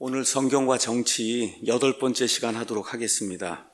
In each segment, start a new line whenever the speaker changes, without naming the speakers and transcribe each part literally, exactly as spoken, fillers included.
오늘 성경과 정치 여덟 번째 시간 하도록 하겠습니다.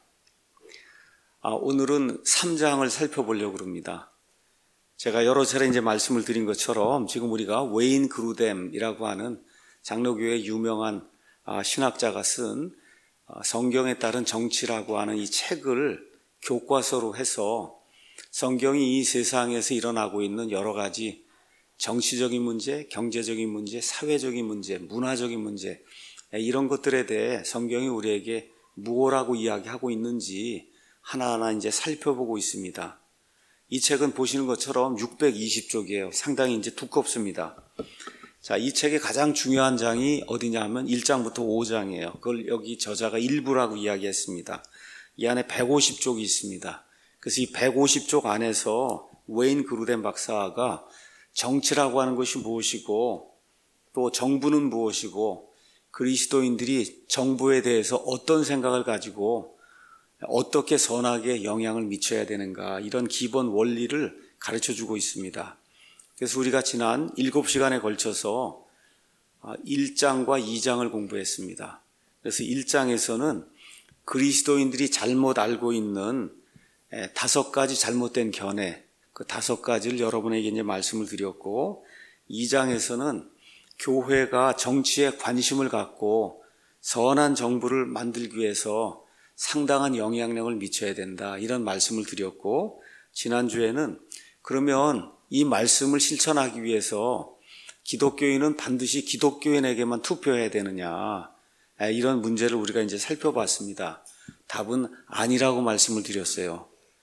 아, 오늘은 삼 장을 살펴보려고 합니다. 제가 여러 차례 이제 말씀을 드린 것처럼 지금 우리가 웨인 그루뎀이라고 하는 장로교의 유명한 아, 신학자가 쓴 아, 성경에 따른 정치라고 하는 이 책을 교과서로 해서 성경이 이 세상에서 일어나고 있는 여러 가지 정치적인 문제, 경제적인 문제, 사회적인 문제, 문화적인 문제 이런 것들에 대해 성경이 우리에게 무엇라고 이야기하고 있는지 하나하나 이제 살펴보고 있습니다. 이 책은 보시는 것처럼 육백이십 쪽이에요. 상당히 이제 두껍습니다. 자, 이 책의 가장 중요한 장이 어디냐 하면 일 장부터 오 장이에요. 그걸 여기 저자가 일부라고 이야기했습니다. 이 안에 백오십 쪽이 있습니다. 그래서 이 백오십 쪽 안에서 웨인 그루뎀 박사가 정치라고 하는 것이 무엇이고 또 정부는 무엇이고 그리스도인들이 정부에 대해서 어떤 생각을 가지고 어떻게 선하게 영향을 미쳐야 되는가 이런 기본 원리를 가르쳐주고 있습니다. 그래서 우리가 지난 일곱 시간에 걸쳐서 일 장과 이 장을 공부했습니다. 그래서 일 장에서는 그리스도인들이 잘못 알고 있는 다섯 가지 잘못된 견해, 그 다섯 가지를 여러분에게 이제 말씀을 드렸고, 이 장에서는 교회가 정치에 관심을 갖고 선한 정부를 만들기 위해서 상당한 영향력을 미쳐야 된다 이런 말씀을 드렸고, 지난주에는 그러면 이 말씀을 실천하기 위해서 기독교인은 반드시 기독교인에게만 투표해야 되느냐 이런 문제를 우리가 이제 살펴봤습니다. 답은 아니라고 말씀을 드렸어요.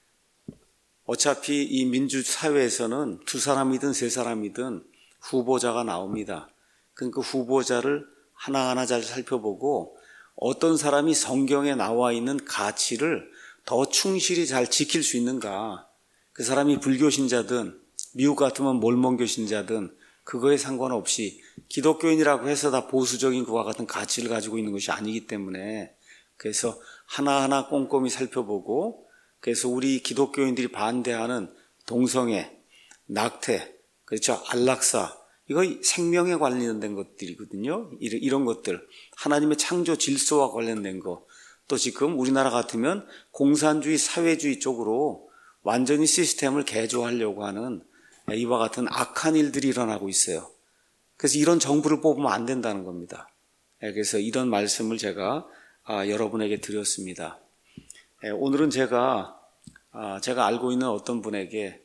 어차피 이 민주사회에서는 두 사람이든 세 사람이든 후보자가 나옵니다. 그러니까 후보자를 하나하나 잘 살펴보고 어떤 사람이 성경에 나와 있는 가치를 더 충실히 잘 지킬 수 있는가. 그 사람이 불교신자든 미국 같으면 몰몬교신자든 그거에 상관없이 기독교인이라고 해서 다 보수적인 그와 같은 가치를 가지고 있는 것이 아니기 때문에 그래서 하나하나 꼼꼼히 살펴보고 그래서 우리 기독교인들이 반대하는 동성애, 낙태, 그렇죠, 안락사 이거 생명에 관련된 것들이거든요. 이런 것들 하나님의 창조 질서와 관련된 거 또 지금 우리나라 같으면 공산주의 사회주의 쪽으로 완전히 시스템을 개조하려고 하는 이와 같은 악한 일들이 일어나고 있어요. 그래서 이런 정부를 뽑으면 안 된다는 겁니다. 그래서 이런 말씀을 제가 여러분에게 드렸습니다. 오늘은 제가 제가 알고 있는 어떤 분에게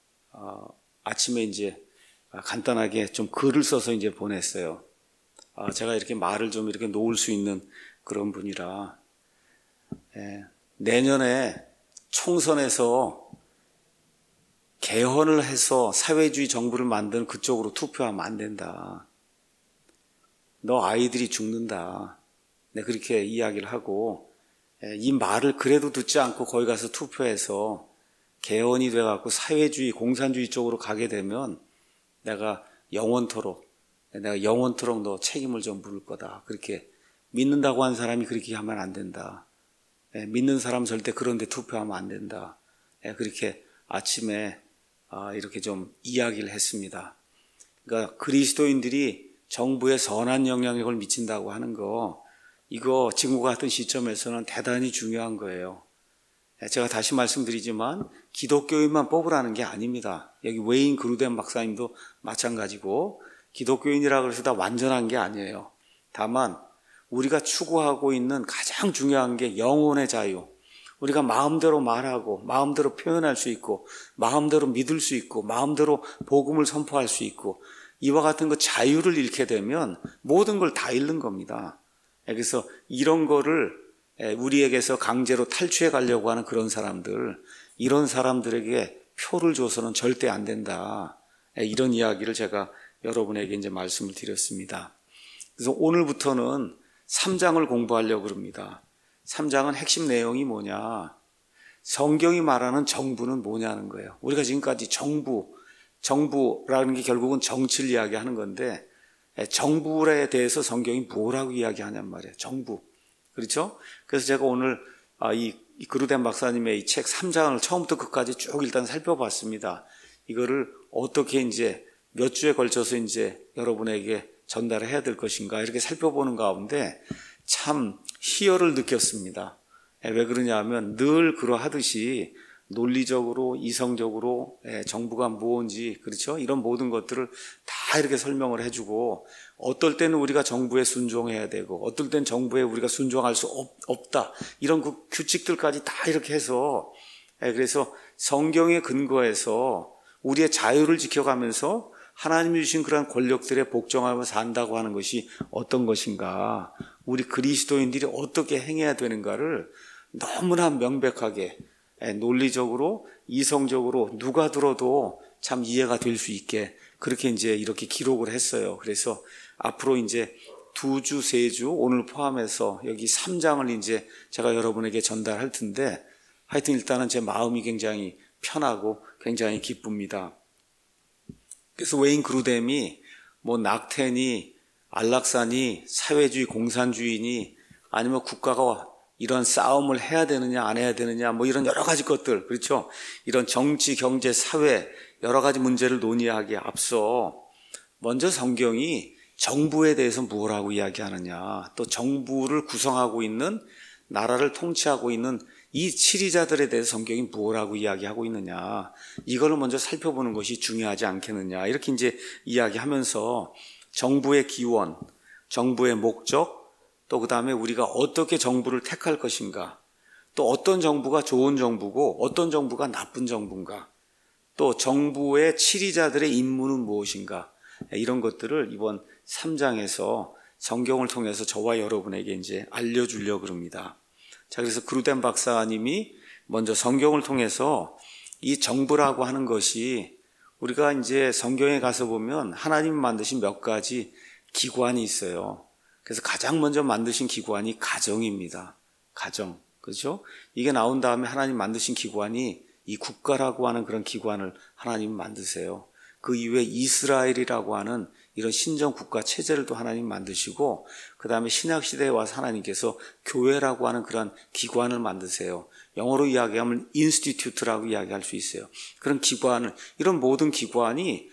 아침에 이제 간단하게 좀 글을 써서 이제 보냈어요. 제가 이렇게 말을 좀 이렇게 놓을 수 있는 그런 분이라 내년에 총선에서 개헌을 해서 사회주의 정부를 만드는 그쪽으로 투표하면 안 된다. 너 아이들이 죽는다. 네, 그렇게 이야기를 하고 이 말을 그래도 듣지 않고 거기 가서 투표해서 개헌이 돼갖고 사회주의, 공산주의 쪽으로 가게 되면 내가 영원토록, 내가 영원토록 너 책임을 좀 물을 거다. 그렇게 믿는다고 한 사람이 그렇게 하면 안 된다. 믿는 사람 절대 그런 데 투표하면 안 된다. 그렇게 아침에 이렇게 좀 이야기를 했습니다. 그러니까 그리스도인들이 정부에 선한 영향력을 미친다고 하는 거 이거 지금과 같은 시점에서는 대단히 중요한 거예요. 제가 다시 말씀드리지만 기독교인만 뽑으라는 게 아닙니다. 여기 웨인 그루뎀 박사님도 마찬가지고 기독교인이라고 해서 다 완전한 게 아니에요. 다만 우리가 추구하고 있는 가장 중요한 게 영혼의 자유. 우리가 마음대로 말하고 마음대로 표현할 수 있고 마음대로 믿을 수 있고 마음대로 복음을 선포할 수 있고 이와 같은 그 자유를 잃게 되면 모든 걸 다 잃는 겁니다. 그래서 이런 거를 우리에게서 강제로 탈취해 가려고 하는 그런 사람들, 이런 사람들에게 표를 줘서는 절대 안 된다. 이런 이야기를 제가 여러분에게 이제 말씀을 드렸습니다. 그래서 오늘부터는 삼 장을 공부하려고 합니다. 삼 장은 핵심 내용이 뭐냐? 성경이 말하는 정부는 뭐냐는 거예요. 우리가 지금까지 정부, 정부라는 게 결국은 정치를 이야기하는 건데 정부에 대해서 성경이 뭐라고 이야기하냔 말이에요. 정부. 그렇죠? 그래서 제가 오늘 이 그루뎀 박사님의 이 책 삼 장을 처음부터 끝까지 쭉 일단 살펴봤습니다. 이거를 어떻게 이제 몇 주에 걸쳐서 이제 여러분에게 전달해야 될 것인가 이렇게 살펴보는 가운데 참 희열을 느꼈습니다. 왜 그러냐 하면 늘 그러하듯이 논리적으로 이성적으로 정부가 무엇인지 그렇죠? 이런 모든 것들을 다 이렇게 설명을 해주고 어떨 때는 우리가 정부에 순종해야 되고 어떨 때는 정부에 우리가 순종할 수 없, 없다 이런 그 규칙들까지 다 이렇게 해서 그래서 성경에 근거해서 우리의 자유를 지켜가면서 하나님이 주신 그러한 권력들에 복종하며 산다고 하는 것이 어떤 것인가 우리 그리스도인들이 어떻게 행해야 되는가를 너무나 명백하게 논리적으로 이성적으로 누가 들어도 참 이해가 될 수 있게 그렇게 이제 이렇게 기록을 했어요. 그래서 앞으로 이제 두 주, 세 주 오늘 포함해서 여기 삼 장을 이제 제가 여러분에게 전달할 텐데 하여튼 일단은 제 마음이 굉장히 편하고 굉장히 기쁩니다. 그래서 웨인 그루뎀이 뭐 낙태니 안락사니 사회주의 공산주의니 아니면 국가가 이런 싸움을 해야 되느냐 안 해야 되느냐 뭐 이런 여러 가지 것들 그렇죠. 이런 정치, 경제, 사회 여러 가지 문제를 논의하기에 앞서 먼저 성경이 정부에 대해서 무엇라고 이야기하느냐 또 정부를 구성하고 있는 나라를 통치하고 있는 이 치리자들에 대해서 성경이 무엇라고 이야기하고 있느냐 이거를 먼저 살펴보는 것이 중요하지 않겠느냐 이렇게 이제 이야기하면서 정부의 기원, 정부의 목적 또 그 다음에 우리가 어떻게 정부를 택할 것인가 또 어떤 정부가 좋은 정부고 어떤 정부가 나쁜 정부인가 또 정부의 치리자들의 임무는 무엇인가 이런 것들을 이번 삼 장에서 성경을 통해서 저와 여러분에게 이제 알려주려고 합니다. 자, 그래서 그루뎀 박사님이 먼저 성경을 통해서 이 정부라고 하는 것이 우리가 이제 성경에 가서 보면 하나님이 만드신 몇 가지 기관이 있어요. 그래서 가장 먼저 만드신 기관이 가정입니다. 가정. 그렇죠? 이게 나온 다음에 하나님 만드신 기관이 이 국가라고 하는 그런 기관을 하나님 만드세요. 그 이후에 이스라엘이라고 하는 이런 신정 국가 체제를 또 하나님 만드시고 그 다음에 신약시대에 와서 하나님께서 교회라고 하는 그런 기관을 만드세요. 영어로 이야기하면 인스티튜트라고 이야기할 수 있어요. 그런 기관을 이런 모든 기관이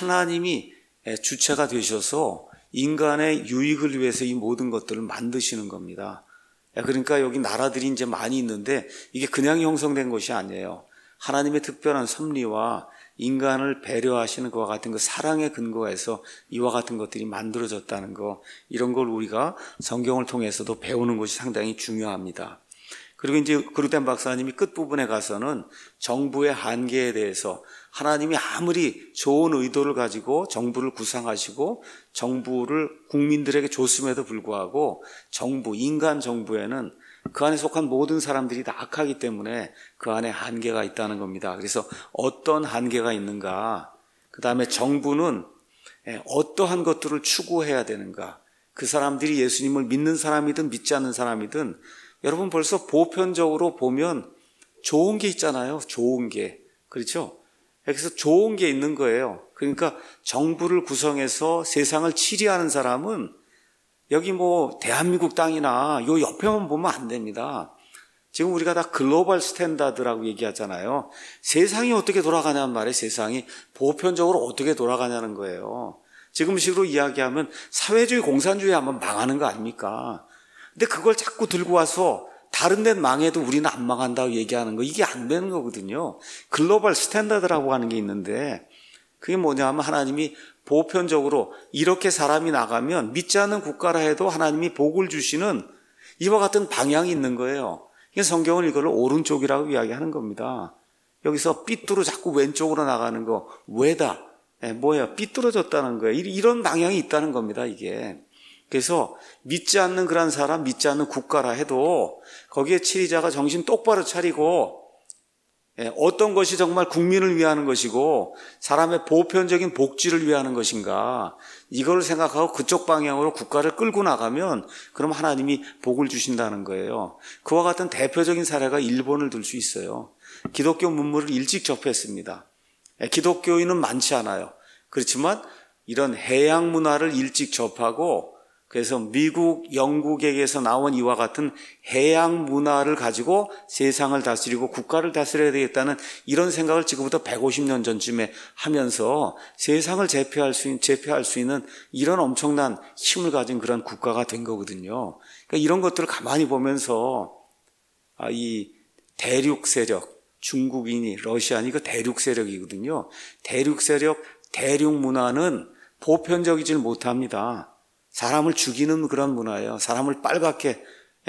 하나님이 주체가 되셔서 인간의 유익을 위해서 이 모든 것들을 만드시는 겁니다. 그러니까 여기 나라들이 이제 많이 있는데 이게 그냥 형성된 것이 아니에요. 하나님의 특별한 섭리와 인간을 배려하시는 것과 같은 그 사랑에 근거해서 이와 같은 것들이 만들어졌다는 거 이런 걸 우리가 성경을 통해서도 배우는 것이 상당히 중요합니다. 그리고 이제 그루뎀 박사님이 끝부분에 가서는 정부의 한계에 대해서 하나님이 아무리 좋은 의도를 가지고 정부를 구상하시고 정부를 국민들에게 줬음에도 불구하고 정부, 인간 정부에는 그 안에 속한 모든 사람들이 다 악하기 때문에 그 안에 한계가 있다는 겁니다. 그래서 어떤 한계가 있는가, 그 다음에 정부는 어떠한 것들을 추구해야 되는가, 그 사람들이 예수님을 믿는 사람이든 믿지 않는 사람이든 여러분 벌써 보편적으로 보면 좋은 게 있잖아요. 좋은 게. 그렇죠? 그래서 좋은 게 있는 거예요. 그러니까 정부를 구성해서 세상을 치리하는 사람은 여기 뭐 대한민국 땅이나 요 옆에만 보면 안 됩니다. 지금 우리가 다 글로벌 스탠다드라고 얘기하잖아요. 세상이 어떻게 돌아가냐는 말에 세상이 보편적으로 어떻게 돌아가냐는 거예요. 지금식으로 이야기하면 사회주의 공산주의 하면 망하는 거 아닙니까? 근데 그걸 자꾸 들고 와서 다른 데는 망해도 우리는 안 망한다고 얘기하는 거 이게 안 되는 거거든요. 글로벌 스탠다드라고 하는 게 있는데 그게 뭐냐면 하나님이 보편적으로 이렇게 사람이 나가면 믿지 않는 국가라 해도 하나님이 복을 주시는 이와 같은 방향이 있는 거예요. 이게 성경은 이걸 오른쪽이라고 이야기하는 겁니다. 여기서 삐뚤어 자꾸 왼쪽으로 나가는 거 왜다? 네, 뭐야? 삐뚤어졌다는 거예요. 이런 방향이 있다는 겁니다. 이게. 그래서 믿지 않는 그런 사람, 믿지 않는 국가라 해도 거기에 치리자가 정신 똑바로 차리고 어떤 것이 정말 국민을 위하는 것이고 사람의 보편적인 복지를 위하는 것인가 이걸 생각하고 그쪽 방향으로 국가를 끌고 나가면 그럼 하나님이 복을 주신다는 거예요. 그와 같은 대표적인 사례가 일본을 들 수 있어요. 기독교 문물을 일찍 접했습니다. 기독교인은 많지 않아요. 그렇지만 이런 해양 문화를 일찍 접하고 그래서 미국, 영국에게서 나온 이와 같은 해양 문화를 가지고 세상을 다스리고 국가를 다스려야 되겠다는 이런 생각을 지금부터 백오십 년 전쯤에 하면서 세상을 제패할 수 있는, 제패할 수 있는 이런 엄청난 힘을 가진 그런 국가가 된 거거든요. 그러니까 이런 것들을 가만히 보면서 아, 이 대륙 세력, 중국인이, 러시아니 이거 대륙 세력이거든요. 대륙 세력, 대륙 문화는 보편적이질 못합니다. 사람을 죽이는 그런 문화예요. 사람을 빨갛게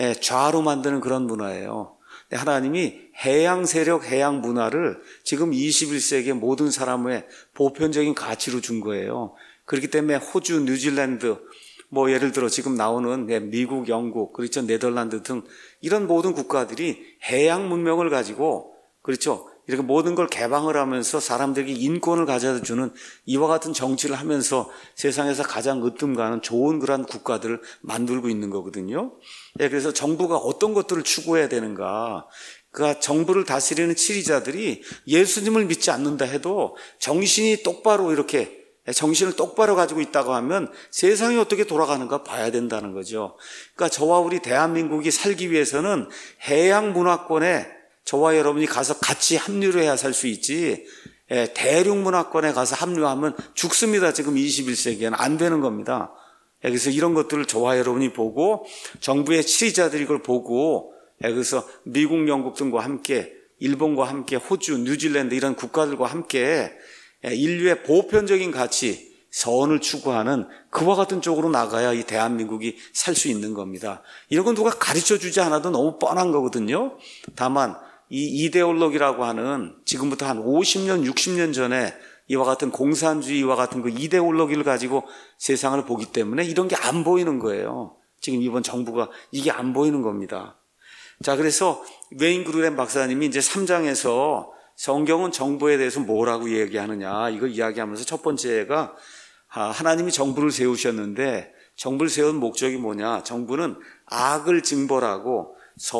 좌로 만드는 그런 문화예요. 하나님이 해양 세력, 해양 문화를 지금 이십일 세기의 모든 사람의 보편적인 가치로 준 거예요. 그렇기 때문에 호주, 뉴질랜드, 뭐 예를 들어 지금 나오는 미국, 영국, 그렇죠, 네덜란드 등 이런 모든 국가들이 해양 문명을 가지고 그렇죠, 이렇게 모든 걸 개방을 하면서 사람들에게 인권을 가져다 주는 이와 같은 정치를 하면서 세상에서 가장 으뜸가는 좋은 그런 국가들을 만들고 있는 거거든요. 예, 그래서 정부가 어떤 것들을 추구해야 되는가. 그러니까 정부를 다스리는 지리자들이 예수님을 믿지 않는다 해도 정신이 똑바로 이렇게 정신을 똑바로 가지고 있다고 하면 세상이 어떻게 돌아가는가 봐야 된다는 거죠. 그러니까 저와 우리 대한민국이 살기 위해서는 해양 문화권에 저와 여러분이 가서 같이 합류를 해야 살 수 있지, 대륙 문화권에 가서 합류하면 죽습니다. 지금 이십일 세기에는 안 되는 겁니다. 그래서 이런 것들을 저와 여러분이 보고 정부의 지휘자들이 이걸 보고 그래서 미국, 영국 등과 함께 일본과 함께 호주, 뉴질랜드 이런 국가들과 함께 인류의 보편적인 가치, 선을 추구하는 그와 같은 쪽으로 나가야 이 대한민국이 살 수 있는 겁니다. 이런 건 누가 가르쳐 주지 않아도 너무 뻔한 거거든요. 다만 이 이데올로기라고 하는 지금부터 한 오십 년, 육십 년 전에 이와 같은 공산주의와 같은 그 이데올로기를 가지고 세상을 보기 때문에 이런 게 안 보이는 거예요. 지금 이번 정부가 이게 안 보이는 겁니다. 자, 그래서 웨인 그루덴 박사님이 이제 삼 장에서 성경은 정부에 대해서 뭐라고 얘기하느냐 이걸 이야기하면서 첫 번째가 하나님이 정부를 세우셨는데 정부를 세운 목적이 뭐냐. 정부는 악을 징벌하고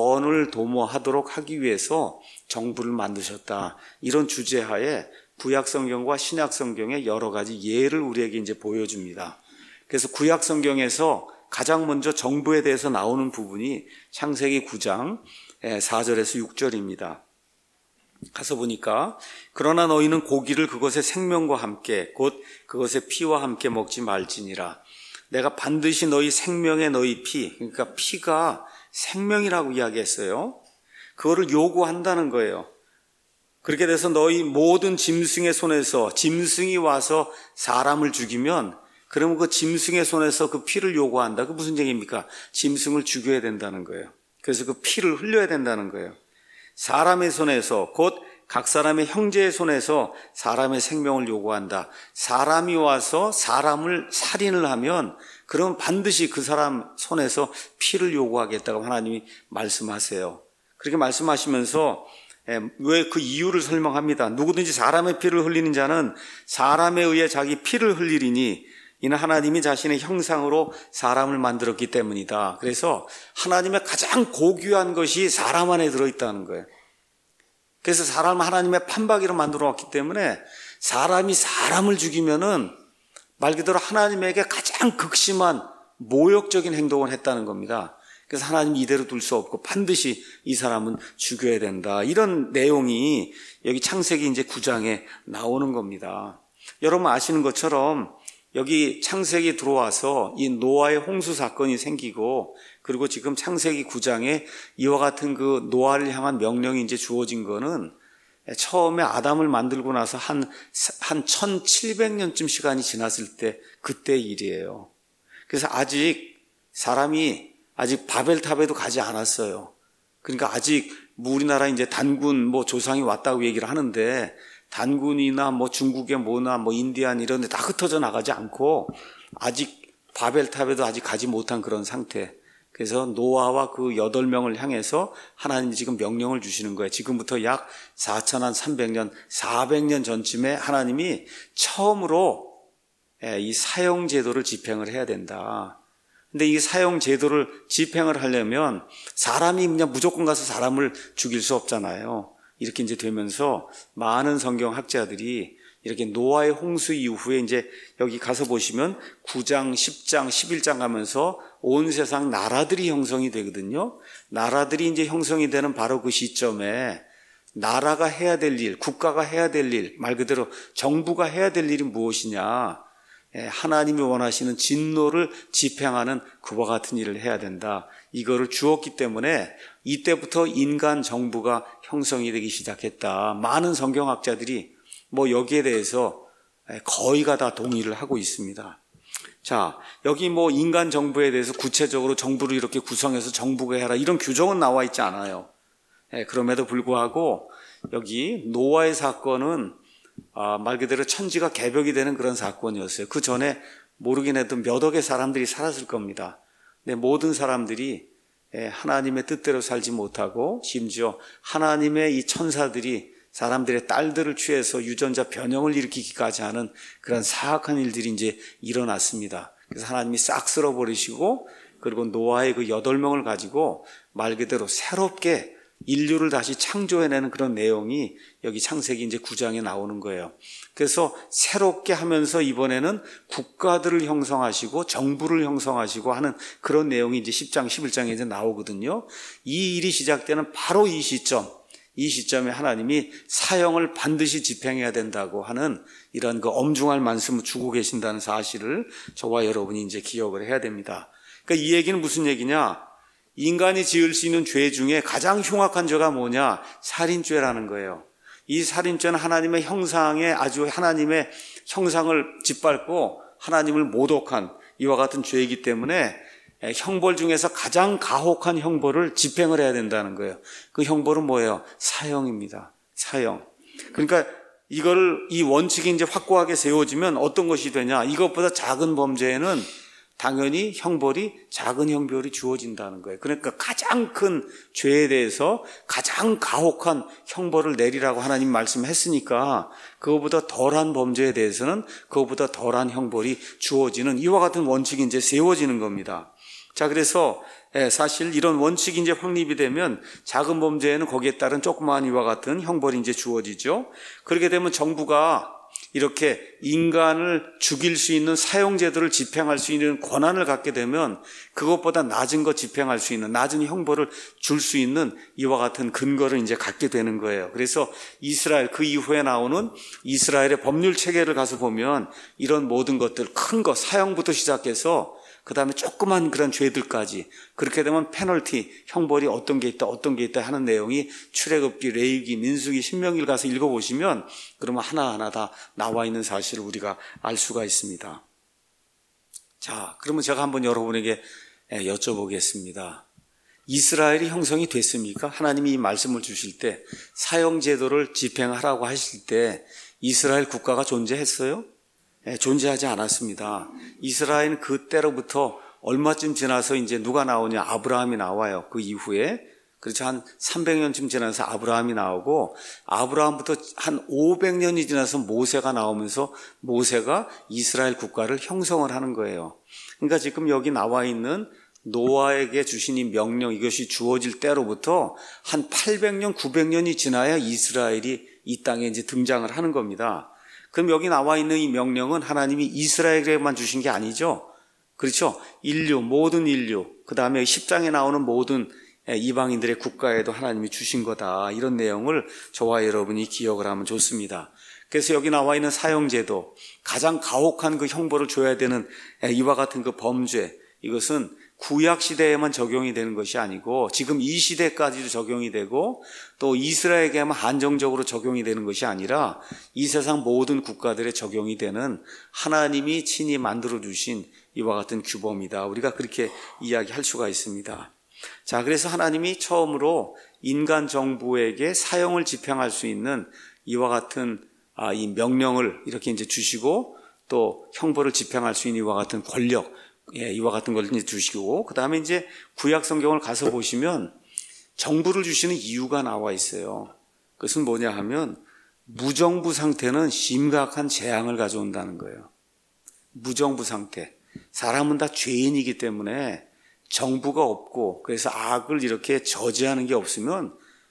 선을 도모하도록 하기 위해서 정부를 만드셨다. 이런 주제하에 구약 성경과 신약 성경의 여러 가지 예를 우리에게 이제 보여줍니다. 그래서 구약 성경에서 가장 먼저 정부에 대해서 나오는 부분이 창세기 구 장 사 절에서 육 절입니다. 가서 보니까 그러나 너희는 고기를 그것의 생명과 함께 곧 그것의 피와 함께 먹지 말지니라. 내가 반드시 너희 생명의 너희 피, 그러니까 피가 생명이라고 이야기했어요. 그거를 요구한다는 거예요. 그렇게 돼서 너희 모든 짐승의 손에서 짐승이 와서 사람을 죽이면 그러면 그 짐승의 손에서 그 피를 요구한다. 그 무슨 얘기입니까? 짐승을 죽여야 된다는 거예요. 그래서 그 피를 흘려야 된다는 거예요. 사람의 손에서 곧 각 사람의 형제의 손에서 사람의 생명을 요구한다. 사람이 와서 사람을 살인을 하면 그럼 반드시 그 사람 손에서 피를 요구하겠다고 하나님이 말씀하세요. 그렇게 말씀하시면서 왜 그 이유를 설명합니다. 누구든지 사람의 피를 흘리는 자는 사람에 의해 자기 피를 흘리리니 이는 하나님이 자신의 형상으로 사람을 만들었기 때문이다. 그래서 하나님의 가장 고귀한 것이 사람 안에 들어있다는 거예요. 그래서 사람을 하나님의 판박이로 만들어 왔기 때문에 사람이 사람을 죽이면은 말 그대로 하나님에게 가장 극심한 모욕적인 행동을 했다는 겁니다. 그래서 하나님 이대로 둘 수 없고 반드시 이 사람은 죽여야 된다. 이런 내용이 여기 창세기 이제 구 장에 나오는 겁니다. 여러분 아시는 것처럼 여기 창세기 들어와서 이 노아의 홍수 사건이 생기고 그리고 지금 창세기 구 장에 이와 같은 그 노아를 향한 명령이 이제 주어진 거는 처음에 아담을 만들고 나서 한, 한 천칠백 년쯤 시간이 지났을 때 그때 일이에요. 그래서 아직 사람이 아직 바벨탑에도 가지 않았어요. 그러니까 아직 우리나라 이제 단군 뭐 조상이 왔다고 얘기를 하는데 단군이나 뭐 중국의 뭐나 뭐 인디안 이런 데 다 흩어져 나가지 않고 아직 바벨탑에도 아직 가지 못한 그런 상태. 그래서 노아와 그 여덟 명을 향해서 하나님이 지금 명령을 주시는 거예요. 지금부터 약 사천삼백 년, 사백 년 전쯤에 하나님이 처음으로 이 사형 제도를 집행을 해야 된다. 근데 이 사형 제도를 집행을 하려면 사람이 그냥 무조건 가서 사람을 죽일 수 없잖아요. 이렇게 이제 되면서 많은 성경 학자들이 이렇게 노아의 홍수 이후에 이제 여기 가서 보시면 구 장, 십 장, 십일 장 가면서 온 세상 나라들이 형성이 되거든요. 나라들이 이제 형성이 되는 바로 그 시점에 나라가 해야 될 일, 국가가 해야 될 일, 말 그대로 정부가 해야 될 일이 무엇이냐? 하나님이 원하시는 진노를 집행하는 그와 같은 일을 해야 된다. 이거를 주었기 때문에 이때부터 인간 정부가 형성이 되기 시작했다. 많은 성경학자들이 뭐 여기에 대해서 거의가 다 동의를 하고 있습니다. 자, 여기 뭐 인간 정부에 대해서 구체적으로 정부를 이렇게 구성해서 정부가 해라 이런 규정은 나와 있지 않아요. 그럼에도 불구하고 여기 노아의 사건은 아, 말 그대로 천지가 개벽이 되는 그런 사건이었어요. 그 전에 모르긴 해도 몇 억의 사람들이 살았을 겁니다. 근데 모든 사람들이 하나님의 뜻대로 살지 못하고 심지어 하나님의 이 천사들이 사람들의 딸들을 취해서 유전자 변형을 일으키기까지 하는 그런 사악한 일들이 이제 일어났습니다. 그래서 하나님이 싹 쓸어버리시고 그리고 노아의 그 여덟 명을 가지고 말 그대로 새롭게 인류를 다시 창조해내는 그런 내용이 여기 창세기 이제 구 장에 나오는 거예요. 그래서 새롭게 하면서 이번에는 국가들을 형성하시고 정부를 형성하시고 하는 그런 내용이 이제 십 장, 십일 장에 이제 나오거든요. 이 일이 시작되는 바로 이 시점, 이 시점에 하나님이 사형을 반드시 집행해야 된다고 하는 이런 그 엄중할 말씀을 주고 계신다는 사실을 저와 여러분이 이제 기억을 해야 됩니다. 그러니까 이 얘기는 무슨 얘기냐? 인간이 지을 수 있는 죄 중에 가장 흉악한 죄가 뭐냐? 살인죄라는 거예요. 이 살인죄는 하나님의 형상에 아주 하나님의 형상을 짓밟고 하나님을 모독한 이와 같은 죄이기 때문에 형벌 중에서 가장 가혹한 형벌을 집행을 해야 된다는 거예요. 그 형벌은 뭐예요? 사형입니다. 사형. 그러니까 이거를 이 원칙이 이제 확고하게 세워지면 어떤 것이 되냐? 이것보다 작은 범죄에는 당연히 형벌이 작은 형벌이 주어진다는 거예요. 그러니까 가장 큰 죄에 대해서 가장 가혹한 형벌을 내리라고 하나님 말씀했으니까 그거보다 덜한 범죄에 대해서는 그거보다 덜한 형벌이 주어지는 이와 같은 원칙이 이제 세워지는 겁니다. 자, 그래서 사실 이런 원칙이 이제 확립이 되면 작은 범죄에는 거기에 따른 조그마한 이와 같은 형벌이 이제 주어지죠. 그렇게 되면 정부가 이렇게 인간을 죽일 수 있는 사형제도를 집행할 수 있는 권한을 갖게 되면 그것보다 낮은 거 집행할 수 있는 낮은 형벌을 줄 수 있는 이와 같은 근거를 이제 갖게 되는 거예요. 그래서 이스라엘 그 이후에 나오는 이스라엘의 법률 체계를 가서 보면 이런 모든 것들 큰 거 사형부터 시작해서 그 다음에 조그만 그런 죄들까지 그렇게 되면 페널티, 형벌이 어떤 게 있다 어떤 게 있다 하는 내용이 출애굽기, 레위기, 민수기, 신명기를 가서 읽어보시면 그러면 하나하나 다 나와 있는 사실을 우리가 알 수가 있습니다. 자, 그러면 제가 한번 여러분에게 여쭤보겠습니다. 이스라엘이 형성이 됐습니까? 하나님이 이 말씀을 주실 때 사형제도를 집행하라고 하실 때 이스라엘 국가가 존재했어요? 네, 존재하지 않았습니다. 이스라엘은 그때로부터 얼마쯤 지나서 이제 누가 나오냐? 아브라함이 나와요. 그 이후에. 그렇죠. 한 삼백 년쯤 지나서 아브라함이 나오고 아브라함부터 한 오백 년이 지나서 모세가 나오면서 모세가 이스라엘 국가를 형성을 하는 거예요. 그러니까 지금 여기 나와 있는 노아에게 주신 이 명령 이것이 주어질 때로부터 한 팔백 년, 구백 년이 지나야 이스라엘이 이 땅에 이제 등장을 하는 겁니다. 그럼 여기 나와 있는 이 명령은 하나님이 이스라엘에게만 주신 게 아니죠. 그렇죠. 인류, 모든 인류, 그 다음에 십 장에 나오는 모든 이방인들의 국가에도 하나님이 주신 거다. 이런 내용을 저와 여러분이 기억을 하면 좋습니다. 그래서 여기 나와 있는 사형제도, 가장 가혹한 그 형벌을 줘야 되는 이와 같은 그 범죄, 이것은 구약 시대에만 적용이 되는 것이 아니고 지금 이 시대까지도 적용이 되고 또 이스라엘에게만 한정적으로 적용이 되는 것이 아니라 이 세상 모든 국가들에 적용이 되는 하나님이 친히 만들어 주신 이와 같은 규범이다. 우리가 그렇게 이야기할 수가 있습니다. 자, 그래서 하나님이 처음으로 인간 정부에게 사형을 집행할 수 있는 이와 같은 아, 이 명령을 이렇게 이제 주시고 또 형벌을 집행할 수 있는 이와 같은 권력 예, 이와 같은 걸 이제 주시고, 그 다음에 이제 구약 성경을 가서 보시면 정부를 주시는 이유가 나와 있어요. 그것은 뭐냐 하면 무정부 상태는 심각한 재앙을 가져온다는 거예요. 무정부 상태. 사람은 다 죄인이기 때문에 정부가 없고 그래서 악을 이렇게 저지하는 게 없으면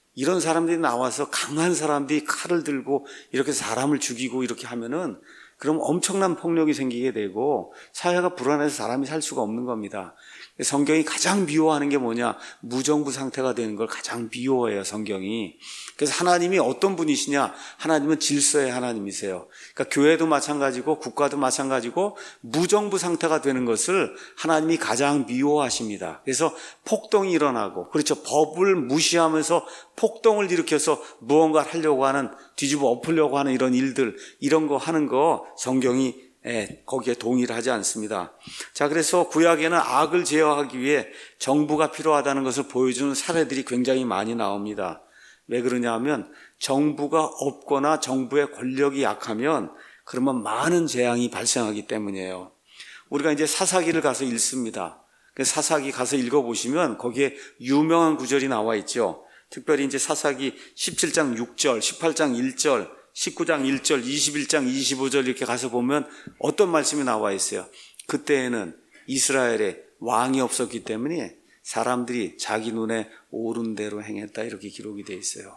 이런 사람들이 나와서 강한 사람들이 칼을 들고 이렇게 사람을 죽이고 이렇게 하면은 그럼 엄청난 폭력이 생기게 되고 사회가 불안해서 사람이 살 수가 없는 겁니다. 성경이 가장 미워하는 게 뭐냐? 무정부 상태가 되는 걸 가장 미워해요, 성경이. 그래서 하나님이 어떤 분이시냐? 하나님은 질서의 하나님이세요. 그러니까 교회도 마찬가지고 국가도 마찬가지고 무정부 상태가 되는 것을 하나님이 가장 미워하십니다. 그래서 폭동이 일어나고, 그렇죠, 법을 무시하면서 폭동을 일으켜서 무언가를 하려고 하는, 뒤집어 엎으려고 하는 이런 일들, 이런 거 하는 거 성경이 예, 거기에 동의를 하지 않습니다. 자, 그래서 구약에는 악을 제어하기 위해 정부가 필요하다는 것을 보여주는 사례들이 굉장히 많이 나옵니다. 왜 그러냐 하면 정부가 없거나 정부의 권력이 약하면 그러면 많은 재앙이 발생하기 때문이에요. 우리가 이제 사사기를 가서 읽습니다. 사사기 가서 읽어보시면 거기에 유명한 구절이 나와 있죠. 특별히 이제 사사기 십칠 장 육 절, 십팔 장 일 절, 십구 장 일 절, 이십일 장 이십오 절 이렇게 가서 보면 어떤 말씀이 나와 있어요. 그때에는 이스라엘에 왕이 없었기 때문에 사람들이 자기 눈에 옳은 대로 행했다, 이렇게 기록이 되어 있어요.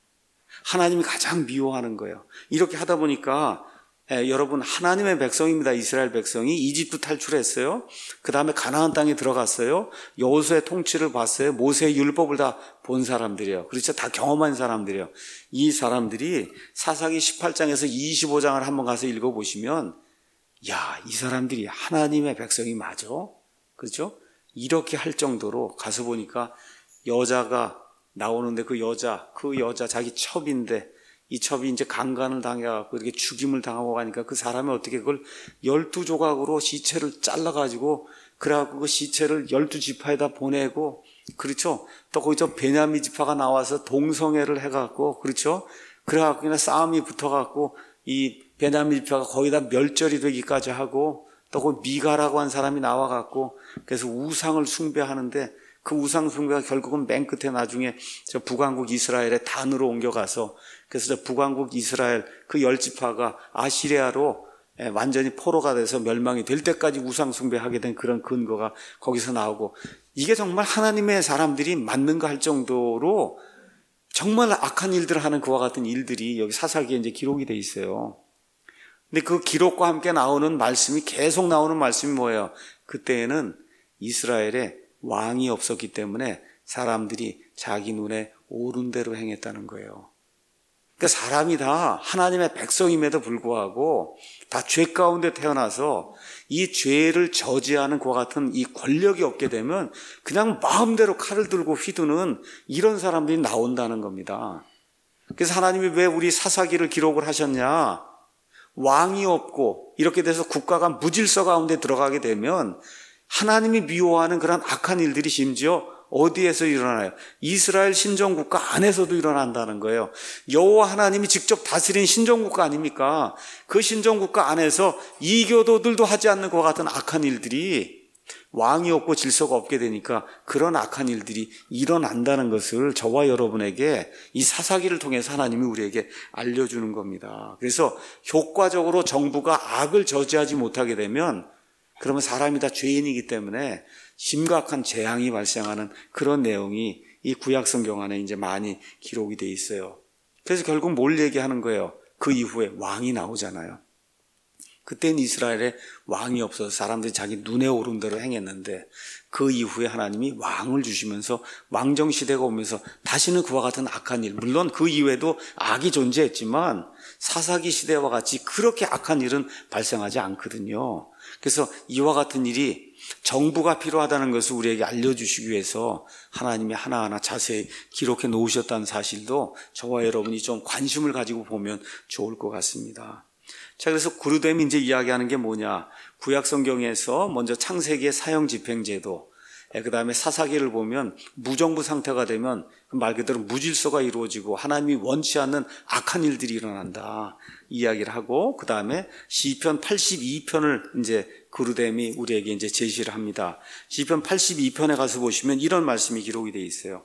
하나님이 가장 미워하는 거예요. 이렇게 하다 보니까 예, 여러분, 하나님의 백성입니다. 이스라엘 백성이 이집트 탈출했어요. 그 다음에 가나안 땅에 들어갔어요. 여호수아의 통치를 봤어요. 모세의 율법을 다 본 사람들이에요. 그렇죠, 다 경험한 사람들이에요. 이 사람들이 사사기 십팔 장에서 이십오 장을 한번 가서 읽어보시면, 야, 이 사람들이 하나님의 백성이 맞아? 그렇죠? 이렇게 할 정도로 가서 보니까 여자가 나오는데 그 여자, 그 여자 자기 첩인데 이 첩이 이제 강간을 당해갖고 이렇게 죽임을 당하고 가니까 그 사람이 어떻게 그걸 열두 조각으로 시체를 잘라가지고 그래갖고 그 시체를 열두 지파에다 보내고, 그렇죠? 또 거기서 베냐민 지파가 나와서 동성애를 해갖고, 그렇죠? 그래갖고 그냥 싸움이 붙어갖고 이 베냐민 지파가 거의 다 멸절이 되기까지 하고, 또 그 미가라고 한 사람이 나와갖고 그래서 우상을 숭배하는데 그 우상 숭배가 결국은 맨 끝에 나중에 저 북왕국 이스라엘의 단으로 옮겨가서, 그래서 저 북왕국 이스라엘 그 열 지파가 아시리아로 완전히 포로가 돼서 멸망이 될 때까지 우상 숭배하게 된 그런 근거가 거기서 나오고, 이게 정말 하나님의 사람들이 맞는가 할 정도로 정말 악한 일들을 하는 그와 같은 일들이 여기 사사기에 이제 기록이 돼 있어요. 근데 그 기록과 함께 나오는 말씀이, 계속 나오는 말씀이 뭐예요? 그때에는 이스라엘에 왕이 없었기 때문에 사람들이 자기 눈에 옳은 대로 행했다는 거예요. 그러니까 사람이 다 하나님의 백성임에도 불구하고 다 죄 가운데 태어나서 이 죄를 저지하는 그와 같은 이 권력이 없게 되면 그냥 마음대로 칼을 들고 휘두는 이런 사람들이 나온다는 겁니다. 그래서 하나님이 왜 우리 사사기를 기록을 하셨냐? 왕이 없고 이렇게 돼서 국가가 무질서 가운데 들어가게 되면 하나님이 미워하는 그런 악한 일들이 심지어 어디에서 일어나요? 이스라엘 신정국가 안에서도 일어난다는 거예요. 여호와 하나님이 직접 다스린 신정국가 아닙니까? 그 신정국가 안에서 이교도들도 하지 않는 것 같은 악한 일들이, 왕이 없고 질서가 없게 되니까 그런 악한 일들이 일어난다는 것을 저와 여러분에게 이 사사기를 통해서 하나님이 우리에게 알려주는 겁니다. 그래서 효과적으로 정부가 악을 저지하지 못하게 되면 그러면 사람이 다 죄인이기 때문에 심각한 재앙이 발생하는 그런 내용이 이 구약 성경 안에 이제 많이 기록이 돼 있어요. 그래서 결국 뭘 얘기하는 거예요? 그 이후에 왕이 나오잖아요. 그때는 이스라엘에 왕이 없어서 사람들이 자기 눈에 오른 대로 행했는데 그 이후에 하나님이 왕을 주시면서 왕정 시대가 오면서 다시는 그와 같은 악한 일, 물론 그 이후에도 악이 존재했지만 사사기 시대와 같이 그렇게 악한 일은 발생하지 않거든요. 그래서 이와 같은 일이 정부가 필요하다는 것을 우리에게 알려주시기 위해서 하나님이 하나하나 자세히 기록해 놓으셨다는 사실도 저와 여러분이 좀 관심을 가지고 보면 좋을 것 같습니다. 자, 그래서 구르뎀이 이제 이야기하는 게 뭐냐? 구약 성경에서 먼저 창세기의 사형 집행제도, 그 다음에 사사기를 보면 무정부 상태가 되면 말 그대로 무질서가 이루어지고 하나님이 원치 않는 악한 일들이 일어난다 이야기를 하고, 그 다음에 시편 팔십이 편을 이제 구르뎀이 우리에게 이제 제시를 합니다. 시편 팔십이 편에 가서 보시면 이런 말씀이 기록이 되어 있어요.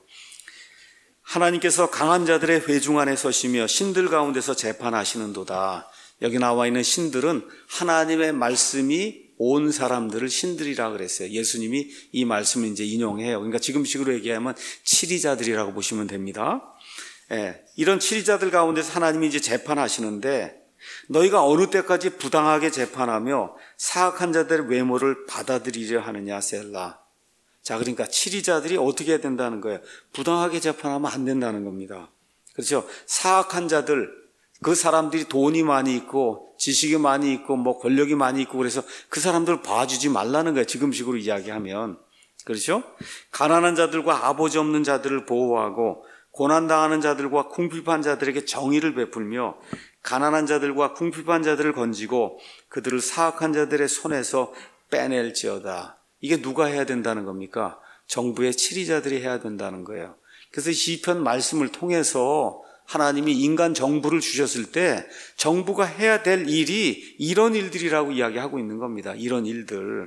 하나님께서 강한 자들의 회중 안에 서시며 신들 가운데서 재판하시는도다. 여기 나와 있는 신들은 하나님의 말씀이 온 사람들을 신들이라 그랬어요. 예수님이 이 말씀을 이제 인용해요. 그러니까 지금식으로 얘기하면 치리자들이라고 보시면 됩니다. 예, 이런 치리자들 가운데서 하나님이 이제 재판하시는데 너희가 어느 때까지 부당하게 재판하며 사악한 자들의 외모를 받아들이려 하느냐 셀라. 자, 그러니까 치리자들이 어떻게 해야 된다는 거예요? 부당하게 재판하면 안 된다는 겁니다. 그렇죠? 사악한 자들, 그 사람들이 돈이 많이 있고 지식이 많이 있고 뭐 권력이 많이 있고 그래서 그 사람들 봐주지 말라는 거예요. 지금식으로 이야기하면. 그렇죠? 가난한 자들과 아버지 없는 자들을 보호하고 고난당하는 자들과 궁핍한 자들에게 정의를 베풀며 가난한 자들과 궁핍한 자들을 건지고 그들을 사악한 자들의 손에서 빼낼지어다. 이게 누가 해야 된다는 겁니까? 정부의 치리자들이 해야 된다는 거예요. 그래서 시편 말씀을 통해서 하나님이 인간 정부를 주셨을 때 정부가 해야 될 일이 이런 일들이라고 이야기하고 있는 겁니다. 이런 일들.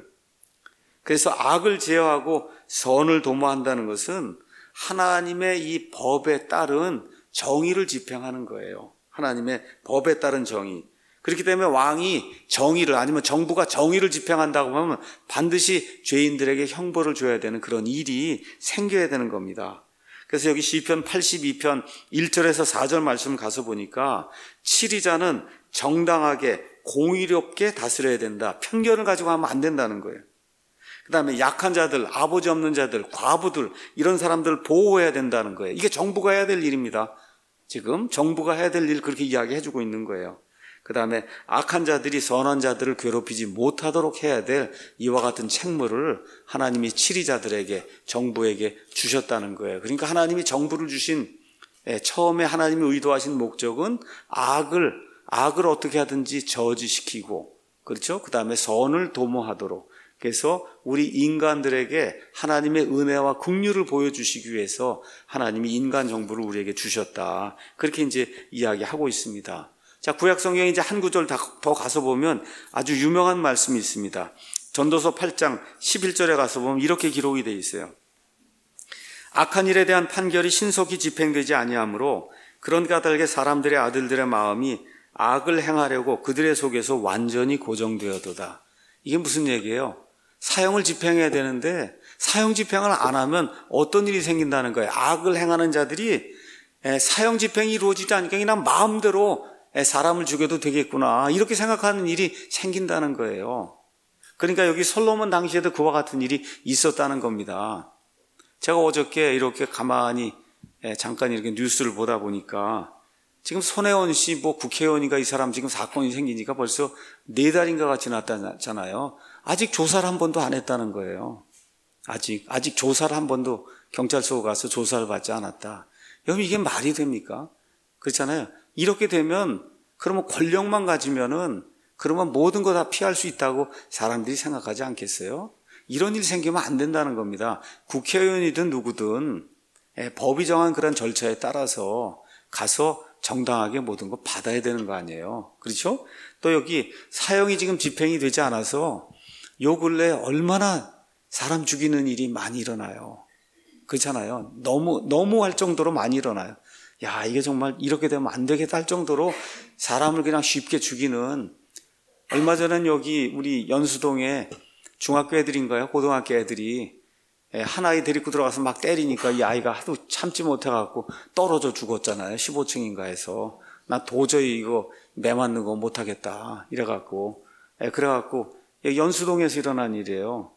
그래서 악을 제어하고 선을 도모한다는 것은 하나님의 이 법에 따른 정의를 집행하는 거예요. 하나님의 법에 따른 정의. 그렇기 때문에 왕이 정의를 아니면 정부가 정의를 집행한다고 하면 반드시 죄인들에게 형벌을 줘야 되는 그런 일이 생겨야 되는 겁니다. 그래서 여기 시편 팔십이 편 일 절에서 사 절 말씀 가서 보니까 치리자는 정당하게 공의롭게 다스려야 된다. 편견을 가지고 하면 안 된다는 거예요. 그 다음에 약한 자들, 아버지 없는 자들, 과부들 이런 사람들을 보호해야 된다는 거예요. 이게 정부가 해야 될 일입니다. 지금 정부가 해야 될 일 그렇게 이야기해 주고 있는 거예요. 그 다음에 악한 자들이 선한 자들을 괴롭히지 못하도록 해야 될 이와 같은 책무를 하나님이 치리자들에게 정부에게 주셨다는 거예요. 그러니까 하나님이 정부를 주신 처음에 하나님이 의도하신 목적은 악을 악을 어떻게 하든지 저지시키고 그렇죠? 그 다음에 선을 도모하도록 그래서 우리 인간들에게 하나님의 은혜와 긍휼을 보여주시기 위해서 하나님이 인간 정부를 우리에게 주셨다. 그렇게 이제 이야기하고 있습니다. 자, 구약 성경에 이제 한 구절 더 가서 보면 아주 유명한 말씀이 있습니다. 전도서 팔 장 십일 절에 가서 보면 이렇게 기록이 되어 있어요. 악한 일에 대한 판결이 신속히 집행되지 아니하므로 그런 까닭에 사람들의 아들들의 마음이 악을 행하려고 그들의 속에서 완전히 고정되어도다. 이게 무슨 얘기예요? 사형을 집행해야 되는데 사형 집행을 안 하면 어떤 일이 생긴다는 거예요. 악을 행하는 자들이 사형 집행이 이루어지지 않으니까 그냥 마음대로 사람을 죽여도 되겠구나 이렇게 생각하는 일이 생긴다는 거예요. 그러니까 여기 솔로몬 당시에도 그와 같은 일이 있었다는 겁니다. 제가 어저께 이렇게 가만히 잠깐 이렇게 뉴스를 보다 보니까 지금 손혜원 씨 뭐 국회의원인가 이 사람 지금 사건이 생기니까 벌써 네 달인가가 지났잖아요. 아직 조사를 한 번도 안 했다는 거예요. 아직 아직 조사를 한 번도 경찰서 가서 조사를 받지 않았다. 여러분 이게 말이 됩니까? 그렇잖아요. 이렇게 되면 그러면 권력만 가지면은 그러면 모든 거 다 피할 수 있다고 사람들이 생각하지 않겠어요? 이런 일 생기면 안 된다는 겁니다. 국회의원이든 누구든 법이 정한 그런 절차에 따라서 가서 정당하게 모든 거 받아야 되는 거 아니에요. 그렇죠? 또 여기 사형이 지금 집행이 되지 않아서 요 근래 얼마나 사람 죽이는 일이 많이 일어나요. 그렇잖아요. 너무 너무 할 정도로 많이 일어나요. 야, 이게 정말 이렇게 되면 안 되겠다 할 정도로 사람을 그냥 쉽게 죽이는 얼마 전엔 여기 우리 연수동에 중학교 애들인가요? 고등학교 애들이 한 아이 데리고 들어가서 막 때리니까 이 아이가 하도 참지 못해갖고 떨어져 죽었잖아요. 십오 층인가 해서. 나 도저히 이거 매 맞는 거 못하겠다. 이래갖고. 그래갖고 연수동에서 일어난 일이에요.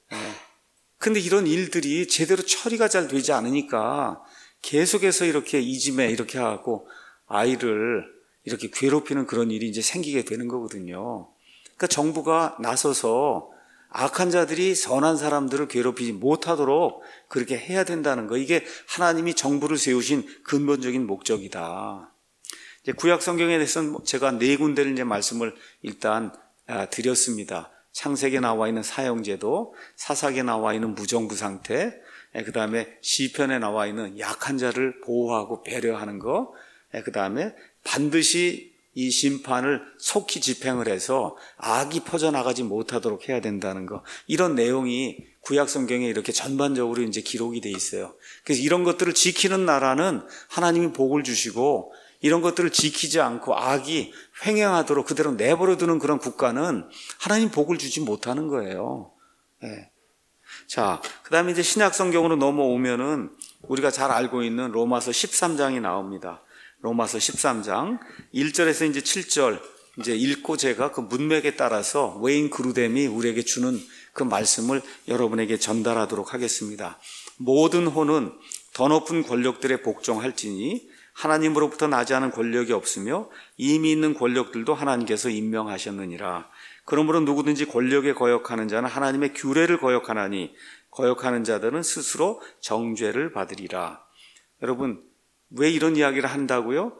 근데 이런 일들이 제대로 처리가 잘 되지 않으니까 계속해서 이렇게 이짐에 이렇게 하고 아이를 이렇게 괴롭히는 그런 일이 이제 생기게 되는 거거든요. 그러니까 정부가 나서서 악한 자들이 선한 사람들을 괴롭히지 못하도록 그렇게 해야 된다는 거. 이게 하나님이 정부를 세우신 근본적인 목적이다. 이제 구약 성경에 대해서는 제가 네 군데를 이제 말씀을 일단 드렸습니다. 창세기에 나와 있는 사형제도, 사사기에 나와 있는 무정부 상태, 그 다음에 시편에 나와 있는 약한 자를 보호하고 배려하는 거, 그 다음에 반드시 이 심판을 속히 집행을 해서 악이 퍼져나가지 못하도록 해야 된다는 거. 이런 내용이 구약 성경에 이렇게 전반적으로 이제 기록이 돼 있어요. 그래서 이런 것들을 지키는 나라는 하나님이 복을 주시고 이런 것들을 지키지 않고 악이 횡행하도록 그대로 내버려 두는 그런 국가는 하나님 복을 주지 못하는 거예요. 네. 자, 그 다음에 이제 신약 성경으로 넘어오면은 우리가 잘 알고 있는 로마서 십삼 장이 나옵니다. 로마서 십삼 장 일 절에서 이제 칠 절 이제 읽고 제가 그 문맥에 따라서 웨인 그루뎀이 우리에게 주는 그 말씀을 여러분에게 전달하도록 하겠습니다. 모든 호는 더 높은 권력들에 복종할지니 하나님으로부터 나지 않은 권력이 없으며 이미 있는 권력들도 하나님께서 임명하셨느니라. 그러므로 누구든지 권력에 거역하는 자는 하나님의 규례를 거역하나니 거역하는 자들은 스스로 정죄를 받으리라. 여러분, 왜 이런 이야기를 한다고요?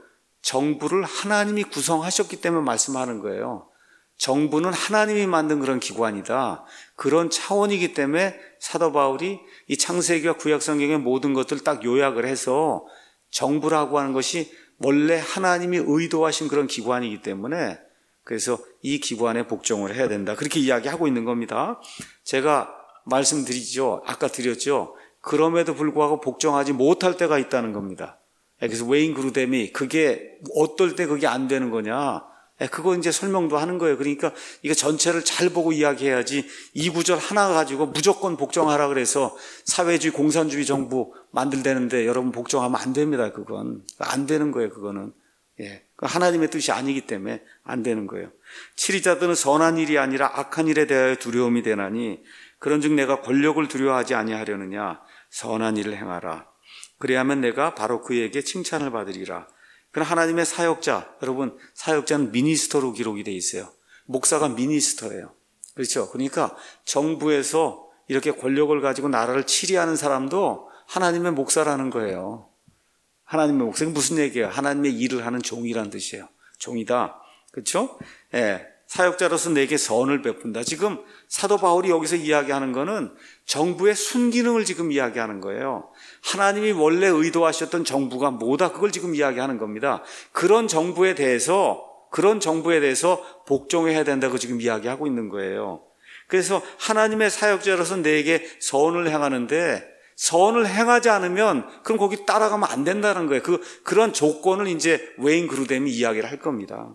정부를 하나님이 구성하셨기 때문에 말씀하는 거예요. 정부는 하나님이 만든 그런 기관이다. 그런 차원이기 때문에 사도 바울이 이 창세기와 구약성경의 모든 것들을 딱 요약을 해서 정부라고 하는 것이 원래 하나님이 의도하신 그런 기관이기 때문에 그래서 이 기관에 복종을 해야 된다. 그렇게 이야기하고 있는 겁니다. 제가 말씀드리죠. 아까 드렸죠. 그럼에도 불구하고 복종하지 못할 때가 있다는 겁니다. 그래서 웨인 그루뎀이 그게 어떨 때 그게 안 되는 거냐. 그거 이제 설명도 하는 거예요. 그러니까 이거 전체를 잘 보고 이야기해야지 이 구절 하나 가지고 무조건 복종하라 그래서 사회주의 공산주의 정부 만들되는데 여러분 복종하면 안 됩니다. 그건 안 되는 거예요. 그거는 예, 하나님의 뜻이 아니기 때문에 안 되는 거예요. 치리자들은 선한 일이 아니라 악한 일에 대하여 두려움이 되나니 그런즉 내가 권력을 두려워하지 아니하려느냐. 선한 일을 행하라. 그래야면 내가 바로 그에게 칭찬을 받으리라. 그럼 하나님의 사역자, 여러분 사역자는 미니스터로 기록이 돼 있어요. 목사가 미니스터예요. 그렇죠? 그러니까 정부에서 이렇게 권력을 가지고 나라를 치리하는 사람도 하나님의 목사라는 거예요. 하나님의 목사. 무슨 얘기예요? 하나님의 일을 하는 종이란 뜻이에요. 종이다. 그렇죠? 예. 사역자로서 내게 선을 베푼다. 지금 사도 바울이 여기서 이야기하는 거는 정부의 순기능을 지금 이야기하는 거예요. 하나님이 원래 의도하셨던 정부가 뭐다 그걸 지금 이야기하는 겁니다. 그런 정부에 대해서 그런 정부에 대해서 복종해야 된다고 지금 이야기하고 있는 거예요. 그래서 하나님의 사역자로서 내게 선을 행하는데 선을 행하지 않으면 그럼 거기 따라가면 안 된다는 거예요. 그 그런 조건을 이제 웨인 그루뎀이 이야기를 할 겁니다.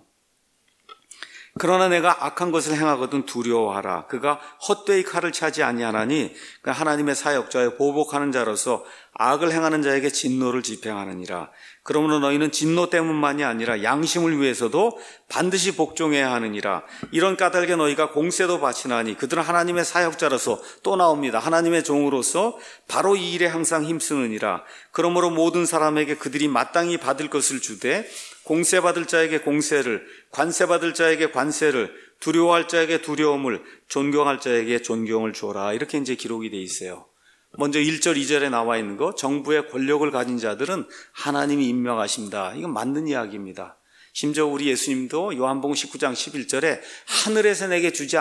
그러나 내가 악한 것을 행하거든 두려워하라. 그가 헛되이 칼을 차지 아니하나니 하나님의 사역자에 보복하는 자로서 악을 행하는 자에게 진노를 집행하느니라. 그러므로 너희는 진노 때문만이 아니라 양심을 위해서도 반드시 복종해야 하느니라. 이런 까닭에 너희가 공세도 바치나니 그들은 하나님의 사역자로서 또 나옵니다. 하나님의 종으로서 바로 이 일에 항상 힘쓰느니라. 그러므로 모든 사람에게 그들이 마땅히 받을 것을 주되 공세받을 자에게 공세를, 관세받을 자에게 관세를, 두려워할 자에게 두려움을, 존경할 자에게 존경을 주어라. 이렇게 이제 기록이 돼 있어요. 먼저 일 절, 이 절에 나와 있는 거, 정부의 권력을 가진 자들은 하나님이 임명하신다. 이건 맞는 이야기입니다. 심지어 우리 예수님도 요한복음 십구 장 십일 절에 하늘에서 내게 주지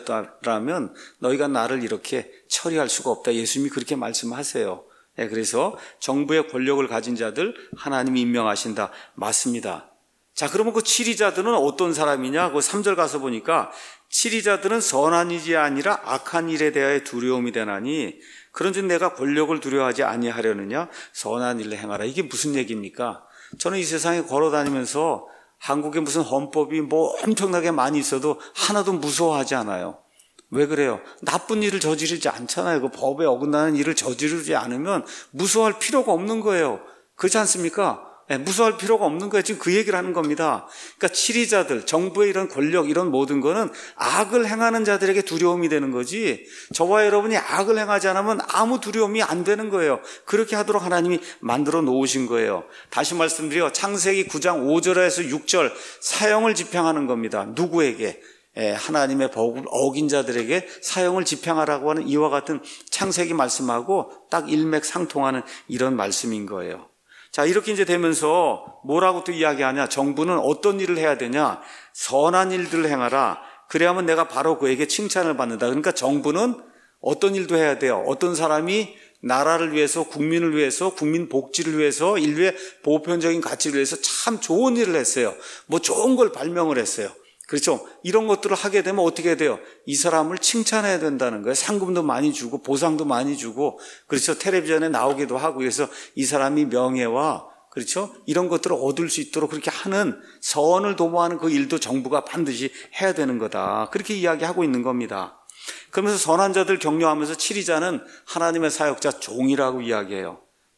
아니하셨다라면 너희가 나를 이렇게 처리할 수가 없다. 예수님이 그렇게 말씀하세요. 네, 그래서 정부의 권력을 가진 자들 하나님이 임명하신다. 맞습니다. 자, 그러면 그 치리자들은 어떤 사람이냐? 그 삼 절 가서 보니까 치리자들은 선한 일이 아니라 악한 일에 대하여 두려움이 되나니 그런즉 내가 권력을 두려워하지 아니하려느냐? 선한 일을 행하라. 이게 무슨 얘기입니까? 저는 이 세상에 걸어다니면서 한국에 무슨 헌법이 뭐 엄청나게 많이 있어도 하나도 무서워하지 않아요. 왜 그래요? 나쁜 일을 저지르지 않잖아요. 그 법에 어긋나는 일을 저지르지 않으면 무서워할 필요가 없는 거예요. 그렇지 않습니까? 네, 무서워할 필요가 없는 거예요. 지금 그 얘기를 하는 겁니다. 그러니까 치리자들, 정부의 이런 권력, 이런 모든 거는 악을 행하는 자들에게 두려움이 되는 거지 저와 여러분이 악을 행하지 않으면 아무 두려움이 안 되는 거예요. 그렇게 하도록 하나님이 만들어 놓으신 거예요. 다시 말씀드려 창세기 구 장 오 절에서 육 절 사형을 집행하는 겁니다. 누구에게? 예, 하나님의 법을 어긴 자들에게 사형을 집행하라고 하는 이와 같은 창세기 말씀하고 딱 일맥상통하는 이런 말씀인 거예요. 자, 이렇게 이제 되면서 뭐라고 또 이야기하냐? 정부는 어떤 일을 해야 되냐? 선한 일들을 행하라. 그래야만 내가 바로 그에게 칭찬을 받는다. 그러니까 정부는 어떤 일도 해야 돼요. 어떤 사람이 나라를 위해서, 국민을 위해서, 국민 복지를 위해서, 인류의 보편적인 가치를 위해서 참 좋은 일을 했어요. 뭐 좋은 걸 발명을 했어요. 그렇죠? 이런 것들을 하게 되면 어떻게 돼요? 이 사람을 칭찬해야 된다는 거예요. 상금도 많이 주고 보상도 많이 주고 그렇죠? 텔레비전에 나오기도 하고 그래서 이 사람이 명예와 그렇죠? 이런 것들을 얻을 수 있도록 그렇게 하는 선을 도모하는 그 일도 정부가 반드시 해야 되는 거다. 그렇게 이야기하고 있는 겁니다. 그러면서 선한 자들 격려하면서 치리자는 하나님의 사역자 종이라고 이야기해요.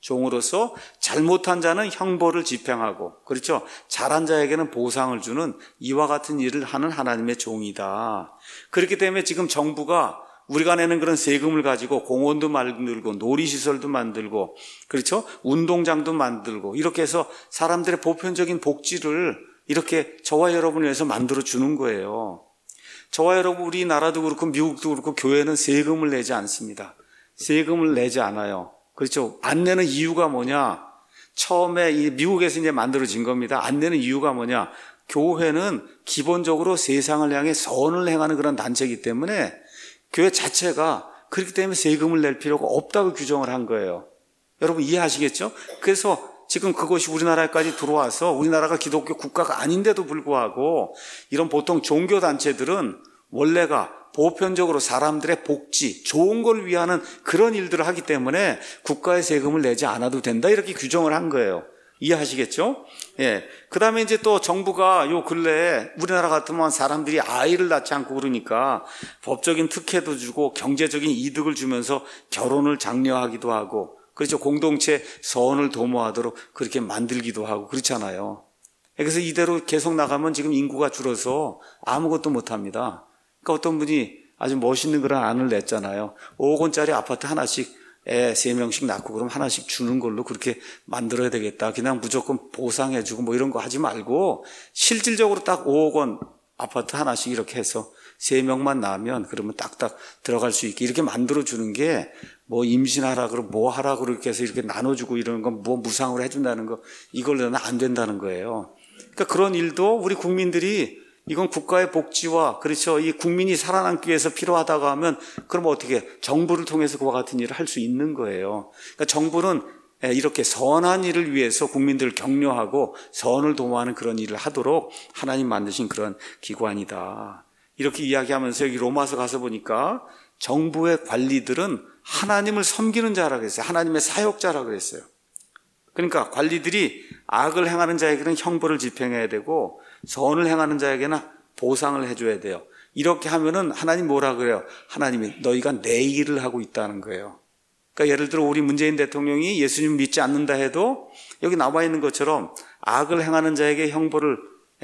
종으로서 잘못한 자는 형벌을 집행하고, 그렇죠? 잘한 자에게는 보상을 주는 이와 같은 일을 하는 하나님의 종이다. 그렇기 때문에 지금 정부가 우리가 내는 그런 세금을 가지고 공원도 만들고 놀이시설도 만들고, 그렇죠? 운동장도 만들고, 이렇게 해서 사람들의 보편적인 복지를 이렇게 저와 여러분을 위해서 만들어 주는 거예요. 저와 여러분, 우리나라도 그렇고 미국도 그렇고 교회는 세금을 내지 않습니다. 세금을 내지 않아요. 그렇죠? 안 내는 이유가 뭐냐? 처음에 이 미국에서 이제 만들어진 겁니다. 안 내는 이유가 뭐냐? 교회는 기본적으로 세상을 향해 선을 행하는 그런 단체이기 때문에 교회 자체가 그렇기 때문에 세금을 낼 필요가 없다고 규정을 한 거예요. 여러분 이해하시겠죠? 그래서 지금 그것이 우리나라까지 들어와서 우리나라가 기독교 국가가 아닌데도 불구하고 이런 보통 종교단체들은 원래가 보편적으로 사람들의 복지, 좋은 걸 위하는 그런 일들을 하기 때문에 국가의 세금을 내지 않아도 된다, 이렇게 규정을 한 거예요. 이해하시겠죠? 예. 그 다음에 이제 또 정부가 요 근래에 우리나라 같으면 사람들이 아이를 낳지 않고 그러니까 법적인 특혜도 주고 경제적인 이득을 주면서 결혼을 장려하기도 하고, 그렇죠. 공동체 선을 도모하도록 그렇게 만들기도 하고 그렇잖아요. 그래서 이대로 계속 나가면 지금 인구가 줄어서 아무것도 못합니다. 그러니까 어떤 분이 아주 멋있는 그런 안을 냈잖아요. 오억 원짜리 아파트 하나씩 애 세 명씩 낳고 그럼 하나씩 주는 걸로 그렇게 만들어야 되겠다. 그냥 무조건 보상해주고 뭐 이런 거 하지 말고 실질적으로 딱 오억 원 아파트 하나씩 이렇게 해서 세 명만 낳으면 그러면 딱딱 들어갈 수 있게 이렇게 만들어주는 게 뭐 임신하라 그러고 뭐 하라 그렇게 해서 이렇게 나눠주고 이러는 건 뭐 무상으로 해준다는 거, 이걸로는 안 된다는 거예요. 그러니까 그런 일도 우리 국민들이 이건 국가의 복지와, 그렇죠, 이 국민이 살아남기 위해서 필요하다고 하면 그럼 어떻게 정부를 통해서 그와 같은 일을 할 수 있는 거예요. 그러니까 정부는 이렇게 선한 일을 위해서 국민들을 격려하고 선을 도모하는 그런 일을 하도록 하나님 만드신 그런 기관이다. 이렇게 이야기하면서 여기 로마서 가서 보니까 정부의 관리들은 하나님을 섬기는 자라고 했어요. 하나님의 사역자라고 했어요. 그러니까 관리들이 악을 행하는 자에게는 형벌을 집행해야 되고 선을 행하는 자에게는 보상을 해줘야 돼요. 이렇게 하면은 하나님 뭐라 그래요? 하나님이 너희가 내 일을 하고 있다는 거예요. 그러니까 예를 들어 우리 문재인 대통령이 예수님 믿지 않는다 해도 여기 나와 있는 것처럼 악을 행하는 자에게 형벌을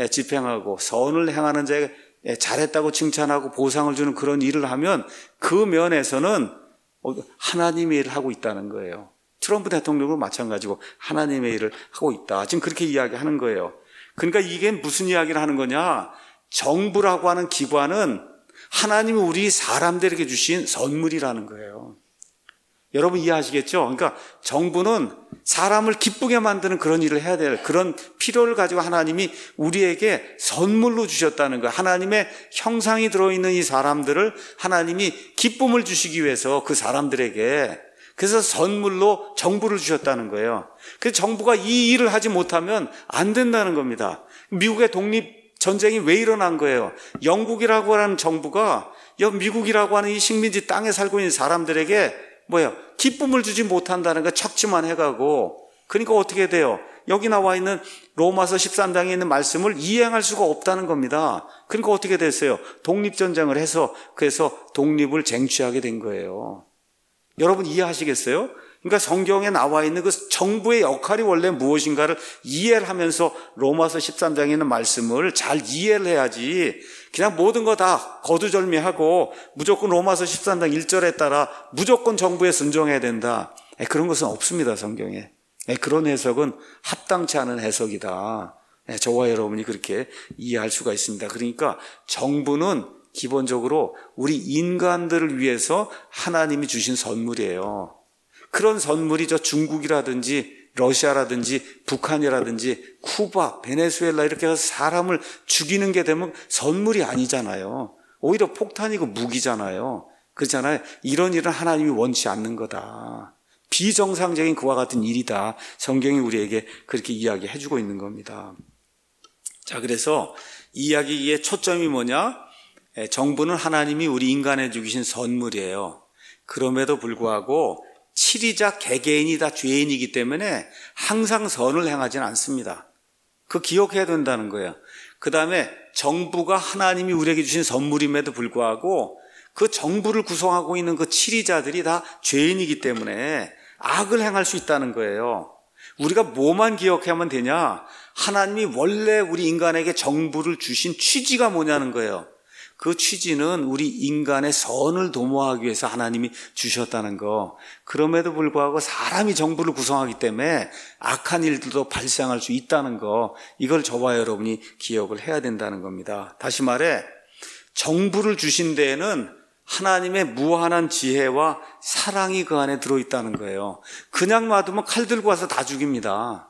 집행하고 선을 행하는 자에게 잘했다고 칭찬하고 보상을 주는 그런 일을 하면 그 면에서는 하나님의 일을 하고 있다는 거예요. 트럼프 대통령도 마찬가지고 하나님의 일을 하고 있다. 지금 그렇게 이야기하는 거예요. 그러니까 이게 무슨 이야기를 하는 거냐? 정부라고 하는 기관은 하나님이 우리 사람들에게 주신 선물이라는 거예요. 여러분 이해하시겠죠? 그러니까 정부는 사람을 기쁘게 만드는 그런 일을 해야 될 그런 필요를 가지고 하나님이 우리에게 선물로 주셨다는 거예요. 하나님의 형상이 들어있는 이 사람들을 하나님이 기쁨을 주시기 위해서 그 사람들에게, 그래서 선물로 정부를 주셨다는 거예요. 그래서 정부가 이 일을 하지 못하면 안 된다는 겁니다. 미국의 독립전쟁이 왜 일어난 거예요? 영국이라고 하는 정부가 미국이라고 하는 이 식민지 땅에 살고 있는 사람들에게 뭐예요? 기쁨을 주지 못한다는 거 척지만 해가고, 그러니까 어떻게 돼요? 여기 나와 있는 로마서 십삼 장에 있는 말씀을 이행할 수가 없다는 겁니다. 그러니까 어떻게 됐어요? 독립전쟁을 해서 그래서 독립을 쟁취하게 된 거예요. 여러분 이해하시겠어요? 그러니까 성경에 나와 있는 그 정부의 역할이 원래 무엇인가를 이해를 하면서 로마서 십삼 장에 있는 말씀을 잘 이해를 해야지 그냥 모든 거 다 거두절미하고 무조건 로마서 십삼 장 일 절에 따라 무조건 정부에 순종해야 된다. 그런 것은 없습니다, 성경에. 그런 해석은 합당치 않은 해석이다. 저와 여러분이 그렇게 이해할 수가 있습니다. 그러니까 정부는 기본적으로 우리 인간들을 위해서 하나님이 주신 선물이에요. 그런 선물이 저 중국이라든지 러시아라든지 북한이라든지 쿠바, 베네수엘라 이렇게 해서 사람을 죽이는 게 되면 선물이 아니잖아요. 오히려 폭탄이고 무기잖아요. 그렇잖아요. 이런 일은 하나님이 원치 않는 거다. 비정상적인 그와 같은 일이다. 성경이 우리에게 그렇게 이야기해 주고 있는 겁니다. 자, 그래서 이 이야기의 초점이 뭐냐? 정부는 하나님이 우리 인간에 주신 선물이에요. 그럼에도 불구하고 칠이자 개개인이 다 죄인이기 때문에 항상 선을 행하지는 않습니다. 그 기억해야 된다는 거예요. 그 다음에 정부가 하나님이 우리에게 주신 선물임에도 불구하고 그 정부를 구성하고 있는 그 칠이자들이 다 죄인이기 때문에 악을 행할 수 있다는 거예요. 우리가 뭐만 기억하면 되냐? 하나님이 원래 우리 인간에게 정부를 주신 취지가 뭐냐는 거예요. 그 취지는 우리 인간의 선을 도모하기 위해서 하나님이 주셨다는 거. 그럼에도 불구하고 사람이 정부를 구성하기 때문에 악한 일들도 발생할 수 있다는 거. 이걸 저와 여러분이 기억을 해야 된다는 겁니다. 다시 말해 정부를 주신 데에는 하나님의 무한한 지혜와 사랑이 그 안에 들어있다는 거예요. 그냥 놔두면 칼 들고 와서 다 죽입니다.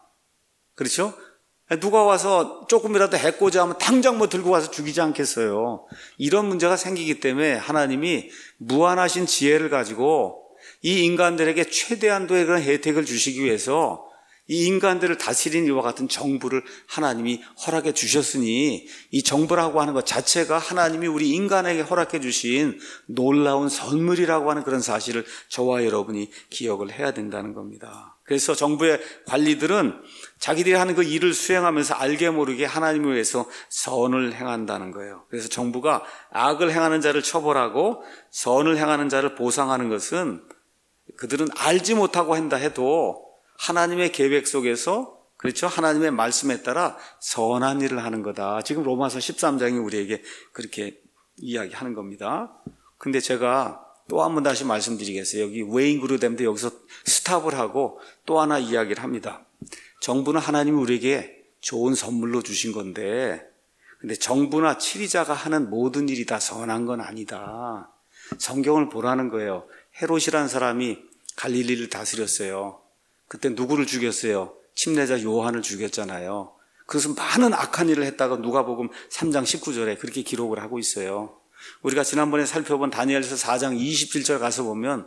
그렇죠? 누가 와서 조금이라도 해코자 하면 당장 뭐 들고 와서 죽이지 않겠어요. 이런 문제가 생기기 때문에 하나님이 무한하신 지혜를 가지고 이 인간들에게 최대한도의 그런 혜택을 주시기 위해서 이 인간들을 다스리는 이와 같은 정부를 하나님이 허락해 주셨으니 이 정부라고 하는 것 자체가 하나님이 우리 인간에게 허락해 주신 놀라운 선물이라고 하는 그런 사실을 저와 여러분이 기억을 해야 된다는 겁니다. 그래서 정부의 관리들은 자기들이 하는 그 일을 수행하면서 알게 모르게 하나님을 위해서 선을 행한다는 거예요. 그래서 정부가 악을 행하는 자를 처벌하고 선을 행하는 자를 보상하는 것은 그들은 알지 못하고 한다 해도 하나님의 계획 속에서, 그렇죠? 하나님의 말씀에 따라 선한 일을 하는 거다. 지금 로마서 십삼 장이 우리에게 그렇게 이야기하는 겁니다. 근데 제가 또 한 번 다시 말씀드리겠어요. 여기 웨인 그루뎀도 여기서 스탑을 하고 또 하나 이야기를 합니다. 정부는 하나님이 우리에게 좋은 선물로 주신 건데, 근데 정부나 치리자가 하는 모든 일이 다 선한 건 아니다. 성경을 보라는 거예요. 헤롯이라는 사람이 갈릴리를 다스렸어요. 그때 누구를 죽였어요? 침례자 요한을 죽였잖아요. 그래서 많은 악한 일을 했다가 누가복음 삼 장 십구 절에 그렇게 기록을 하고 있어요. 우리가 지난번에 살펴본 다니엘서 사 장 이십칠 절 가서 보면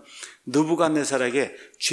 느부갓네살에게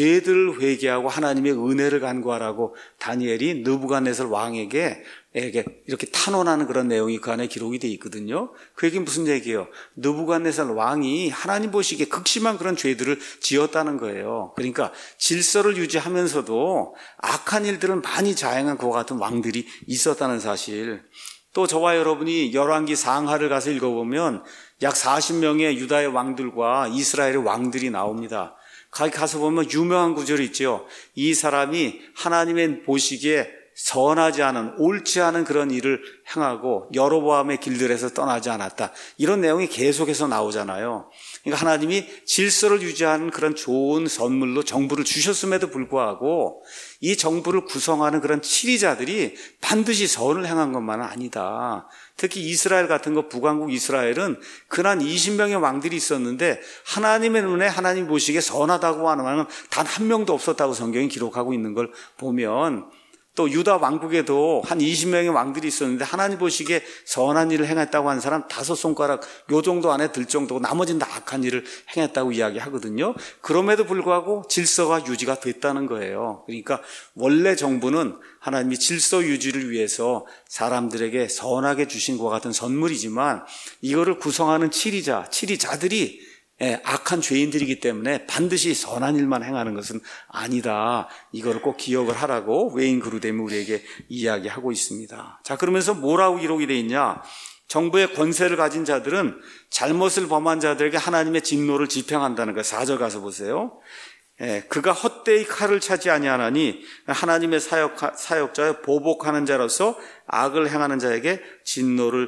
죄들을 회개하고 하나님의 은혜를 간구하라고 다니엘이 느부갓네살 왕에게 이렇게 탄원하는 그런 내용이 그 안에 기록이 되어 있거든요. 그 얘기는 무슨 얘기예요? 느부갓네살 왕이 하나님 보시기에 극심한 그런 죄들을 지었다는 거예요. 그러니까 질서를 유지하면서도 악한 일들은 많이 자행한 그와 같은 왕들이 있었다는 사실. 또 저와 여러분이 열왕기 상하를 가서 읽어보면 약 사십 명의 유다의 왕들과 이스라엘의 왕들이 나옵니다. 거기 가서 보면 유명한 구절이 있죠. 이 사람이 하나님의 보시기에 선하지 않은, 옳지 않은 그런 일을 행하고 여로보암의 길들에서 떠나지 않았다. 이런 내용이 계속해서 나오잖아요. 그러니까 하나님이 질서를 유지하는 그런 좋은 선물로 정부를 주셨음에도 불구하고 이 정부를 구성하는 그런 치리자들이 반드시 선을 행한 것만은 아니다. 특히 이스라엘 같은 거, 북왕국 이스라엘은 근한 이십 명의 왕들이 있었는데 하나님의 눈에 하나님 보시기에 선하다고 하는 왕은 단 한 명도 없었다고 성경이 기록하고 있는 걸 보면, 또 유다 왕국에도 한 이십 명의 왕들이 있었는데 하나님 보시기에 선한 일을 행했다고 하는 사람 다섯 손가락 요 정도 안에 들 정도고 나머지는 다 악한 일을 행했다고 이야기하거든요. 그럼에도 불구하고 질서가 유지가 됐다는 거예요. 그러니까 원래 정부는 하나님이 질서 유지를 위해서 사람들에게 선하게 주신 것과 같은 선물이지만 이거를 구성하는 치리자, 치리자들이 예, 악한 죄인들이기 때문에 반드시 선한 일만 행하는 것은 아니다. 이걸 꼭 기억을 하라고 웨인 그루뎀이 우리에게 이야기하고 있습니다. 자, 그러면서 뭐라고 기록이 되어 있냐? 정부의 권세를 가진 자들은 잘못을 범한 자들에게 하나님의 진노를 집행한다는 거예요. 사 절 가서 보세요. 예, 그가 헛되이 칼을 차지 아니하나니 하나님의 사역, 사역자여 보복하는 자로서 악을 행하는 자에게 진노를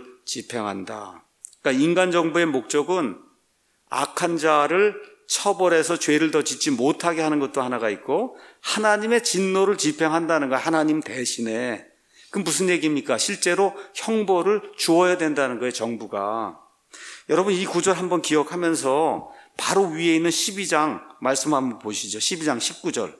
집행한다. 그러니까 인간 정부의 목적은 악한 자를 처벌해서 죄를 더 짓지 못하게 하는 것도 하나가 있고 하나님의 진노를 집행한다는 거야. 하나님 대신에. 그럼 무슨 얘기입니까? 실제로 형벌을 주어야 된다는 거예요, 정부가. 여러분 이 구절 한번 기억하면서 바로 위에 있는 십이 장 말씀 한번 보시죠. 십이 장 십구 절.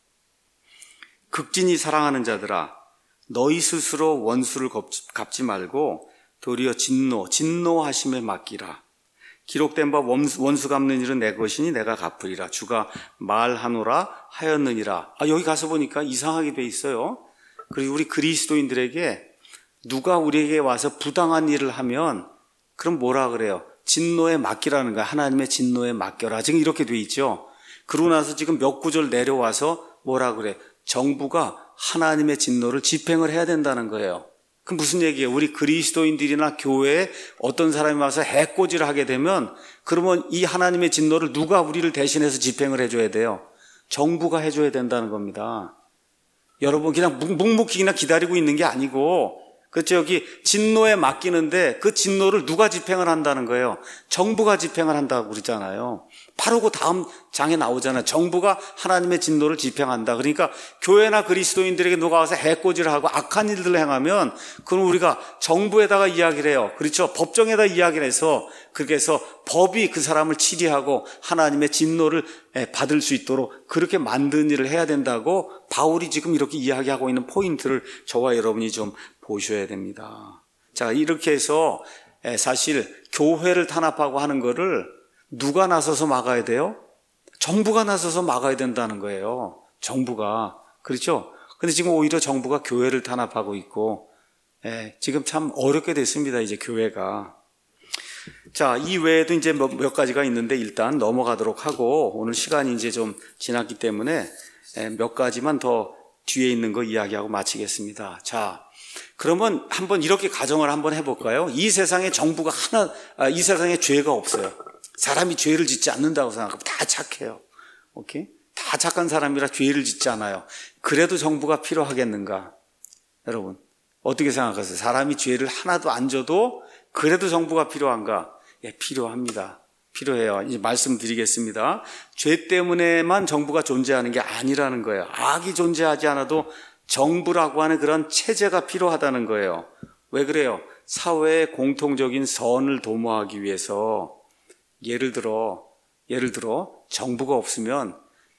극진히 사랑하는 자들아 너희 스스로 원수를 갚지 말고 도리어 진노, 진노하심에 맡기라. 기록된 바 원수 갚는 일은 내 것이니 내가 갚으리라. 주가 말하노라 하였느니라. 아, 여기 가서 보니까 이상하게 돼 있어요. 그리고 우리 그리스도인들에게 누가 우리에게 와서 부당한 일을 하면 그럼 뭐라 그래요? 진노에 맡기라는 거야. 하나님의 진노에 맡겨라. 지금 이렇게 돼 있죠. 그러고 나서 지금 몇 구절 내려와서 뭐라 그래? 정부가 하나님의 진노를 집행을 해야 된다는 거예요. 그럼 무슨 얘기예요? 우리 그리스도인들이나 교회에 어떤 사람이 와서 해코지를 하게 되면 그러면 이 하나님의 진노를 누가 우리를 대신해서 집행을 해줘야 돼요? 정부가 해줘야 된다는 겁니다. 여러분 그냥 묵묵히 그냥 기다리고 있는 게 아니고, 그렇죠? 여기 진노에 맡기는데 그 진노를 누가 집행을 한다는 거예요? 정부가 집행을 한다고 그러잖아요. 바로 그 다음 장에 나오잖아요. 정부가 하나님의 진노를 집행한다. 그러니까 교회나 그리스도인들에게 누가 와서 해코지를 하고 악한 일들을 행하면 그건 우리가 정부에다가 이야기를 해요. 그렇죠? 법정에다 이야기를 해서 그렇게 해서 법이 그 사람을 치리하고 하나님의 진노를 받을 수 있도록 그렇게 만든 일을 해야 된다고 바울이 지금 이렇게 이야기하고 있는 포인트를 저와 여러분이 좀 보셔야 됩니다. 자, 이렇게 해서 사실 교회를 탄압하고 하는 거를 누가 나서서 막아야 돼요? 정부가 나서서 막아야 된다는 거예요. 정부가. 그렇죠? 근데 지금 오히려 정부가 교회를 탄압하고 있고, 예, 지금 참 어렵게 됐습니다, 이제 교회가. 자, 이 외에도 이제 몇, 몇 가지가 있는데 일단 넘어가도록 하고, 오늘 시간이 이제 좀 지났기 때문에 예, 몇 가지만 더 뒤에 있는 거 이야기하고 마치겠습니다. 자, 그러면 한번 이렇게 가정을 한번 해볼까요? 이 세상에 정부가 하나, 아, 이 세상에 죄가 없어요. 사람이 죄를 짓지 않는다고 생각하면 다 착해요. 오케이? 다 착한 사람이라 죄를 짓지 않아요. 그래도 정부가 필요하겠는가? 여러분, 어떻게 생각하세요? 사람이 죄를 하나도 안 져도 그래도 정부가 필요한가? 예, 필요합니다. 필요해요. 이제 말씀드리겠습니다. 죄 때문에만 정부가 존재하는 게 아니라는 거예요. 악이 존재하지 않아도 정부라고 하는 그런 체제가 필요하다는 거예요. 왜 그래요? 사회의 공통적인 선을 도모하기 위해서 예를 들어, 예를 들어, 정부가 없으면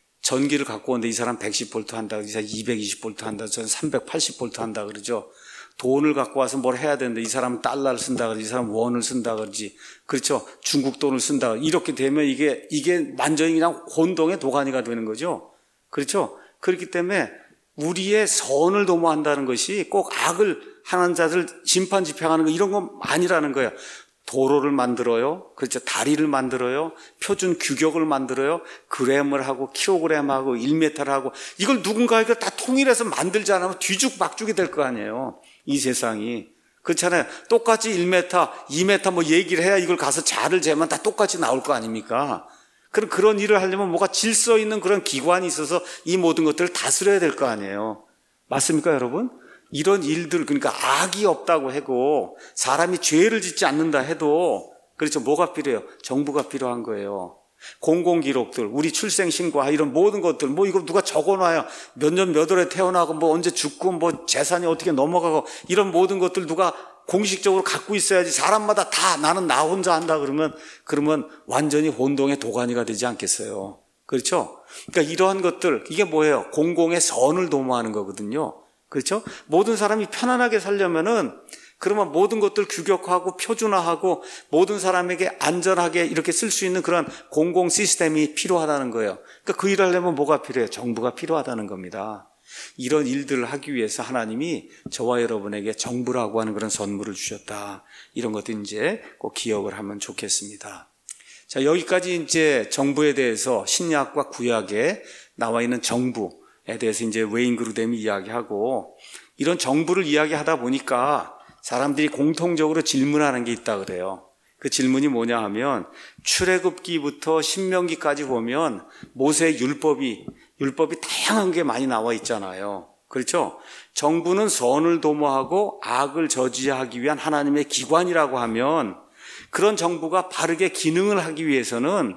전기를 갖고 오는데 이 사람 백십 볼트 한다, 이 사람 이백이십 볼트 한다, 저는 삼백팔십 볼트 한다 그러죠. 돈을 갖고 와서 뭘 해야 되는데 이 사람은 달러를 쓴다 그러지, 이 사람은 원을 쓴다 그러지. 그렇죠. 중국 돈을 쓴다. 이렇게 되면 이게, 이게 완전히 그냥 혼동의 도가니가 되는 거죠. 그렇죠. 그렇기 때문에 우리의 선을 도모한다는 것이 꼭 악을 하는 자들 심판 집행하는 거 이런 거 아니라는 거예요. 도로를 만들어요. 그렇죠. 다리를 만들어요. 표준 규격을 만들어요. 그램을 하고 킬로그램하고 일 미터를 하고 이걸 누군가가 다 통일해서 만들지 않으면 뒤죽박죽이 될 거 아니에요. 이 세상이. 그렇잖아요. 똑같이 일 미터, 이 미터 뭐 얘기를 해야 이걸 가서 자를 재면 다 똑같이 나올 거 아닙니까? 그럼 그런 일을 하려면 뭐가 질서 있는 그런 기관이 있어서 이 모든 것들을 다스려야 될 거 아니에요. 맞습니까, 여러분? 이런 일들, 그러니까 악이 없다고 해도 사람이 죄를 짓지 않는다 해도 그렇죠. 뭐가 필요해요? 정부가 필요한 거예요. 공공기록들, 우리 출생신고와 이런 모든 것들, 뭐 이거 누가 적어놔야 몇 년 몇 월에 태어나고 뭐 언제 죽고 뭐 재산이 어떻게 넘어가고 이런 모든 것들 누가 공식적으로 갖고 있어야지. 사람마다 다 나는 나 혼자 한다 그러면 그러면 완전히 혼동의 도가니가 되지 않겠어요. 그렇죠? 그러니까 이러한 것들, 이게 뭐예요? 공공의 선을 도모하는 거거든요. 그렇죠? 모든 사람이 편안하게 살려면은 그러면 모든 것들 규격화하고 표준화하고 모든 사람에게 안전하게 이렇게 쓸 수 있는 그런 공공 시스템이 필요하다는 거예요. 그러니까 그 일을 하려면 뭐가 필요해요? 정부가 필요하다는 겁니다. 이런 일들을 하기 위해서 하나님이 저와 여러분에게 정부라고 하는 그런 선물을 주셨다. 이런 것도 이제 꼭 기억을 하면 좋겠습니다. 자, 여기까지 이제 정부에 대해서 신약과 구약에 나와 있는 정부 에 대해서 이제 웨인 그루뎀이 이야기하고 이런 정부를 이야기하다 보니까 사람들이 공통적으로 질문하는 게 있다 그래요. 그 질문이 뭐냐 하면 출애굽기부터 신명기까지 보면 모세의 율법이 율법이 다양한 게 많이 나와 있잖아요. 그렇죠? 정부는 선을 도모하고 악을 저지하기 위한 하나님의 기관이라고 하면 그런 정부가 바르게 기능을 하기 위해서는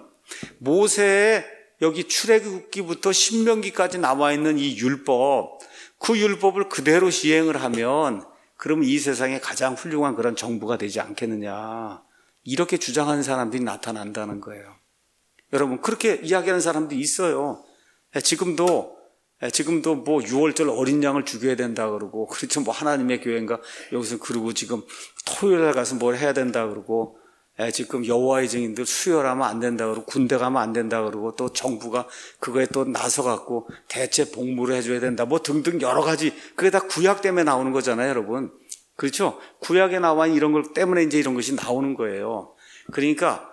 모세의 여기 출애굽기부터 신명기까지 나와 있는 이 율법, 그 율법을 그대로 시행을 하면 그러면 이 세상에 가장 훌륭한 그런 정부가 되지 않겠느냐. 이렇게 주장하는 사람들이 나타난다는 거예요. 여러분, 그렇게 이야기하는 사람들이 있어요. 지금도, 지금도 뭐 유월절 어린 양을 죽여야 된다 그러고, 그렇죠. 뭐 하나님의 교회인가 여기서 그러고 지금 토요일에 가서 뭘 해야 된다 그러고, 예, 지금 여호와의 증인들 수혈하면 안 된다 그러고 군대 가면 안 된다 그러고 또 정부가 그거에 또 나서갖고 대체 복무를 해줘야 된다 뭐 등등 여러 가지 그게 다 구약 때문에 나오는 거잖아요, 여러분. 그렇죠? 구약에 나와 있는 이런 것 때문에 이제 이런 것이 나오는 거예요. 그러니까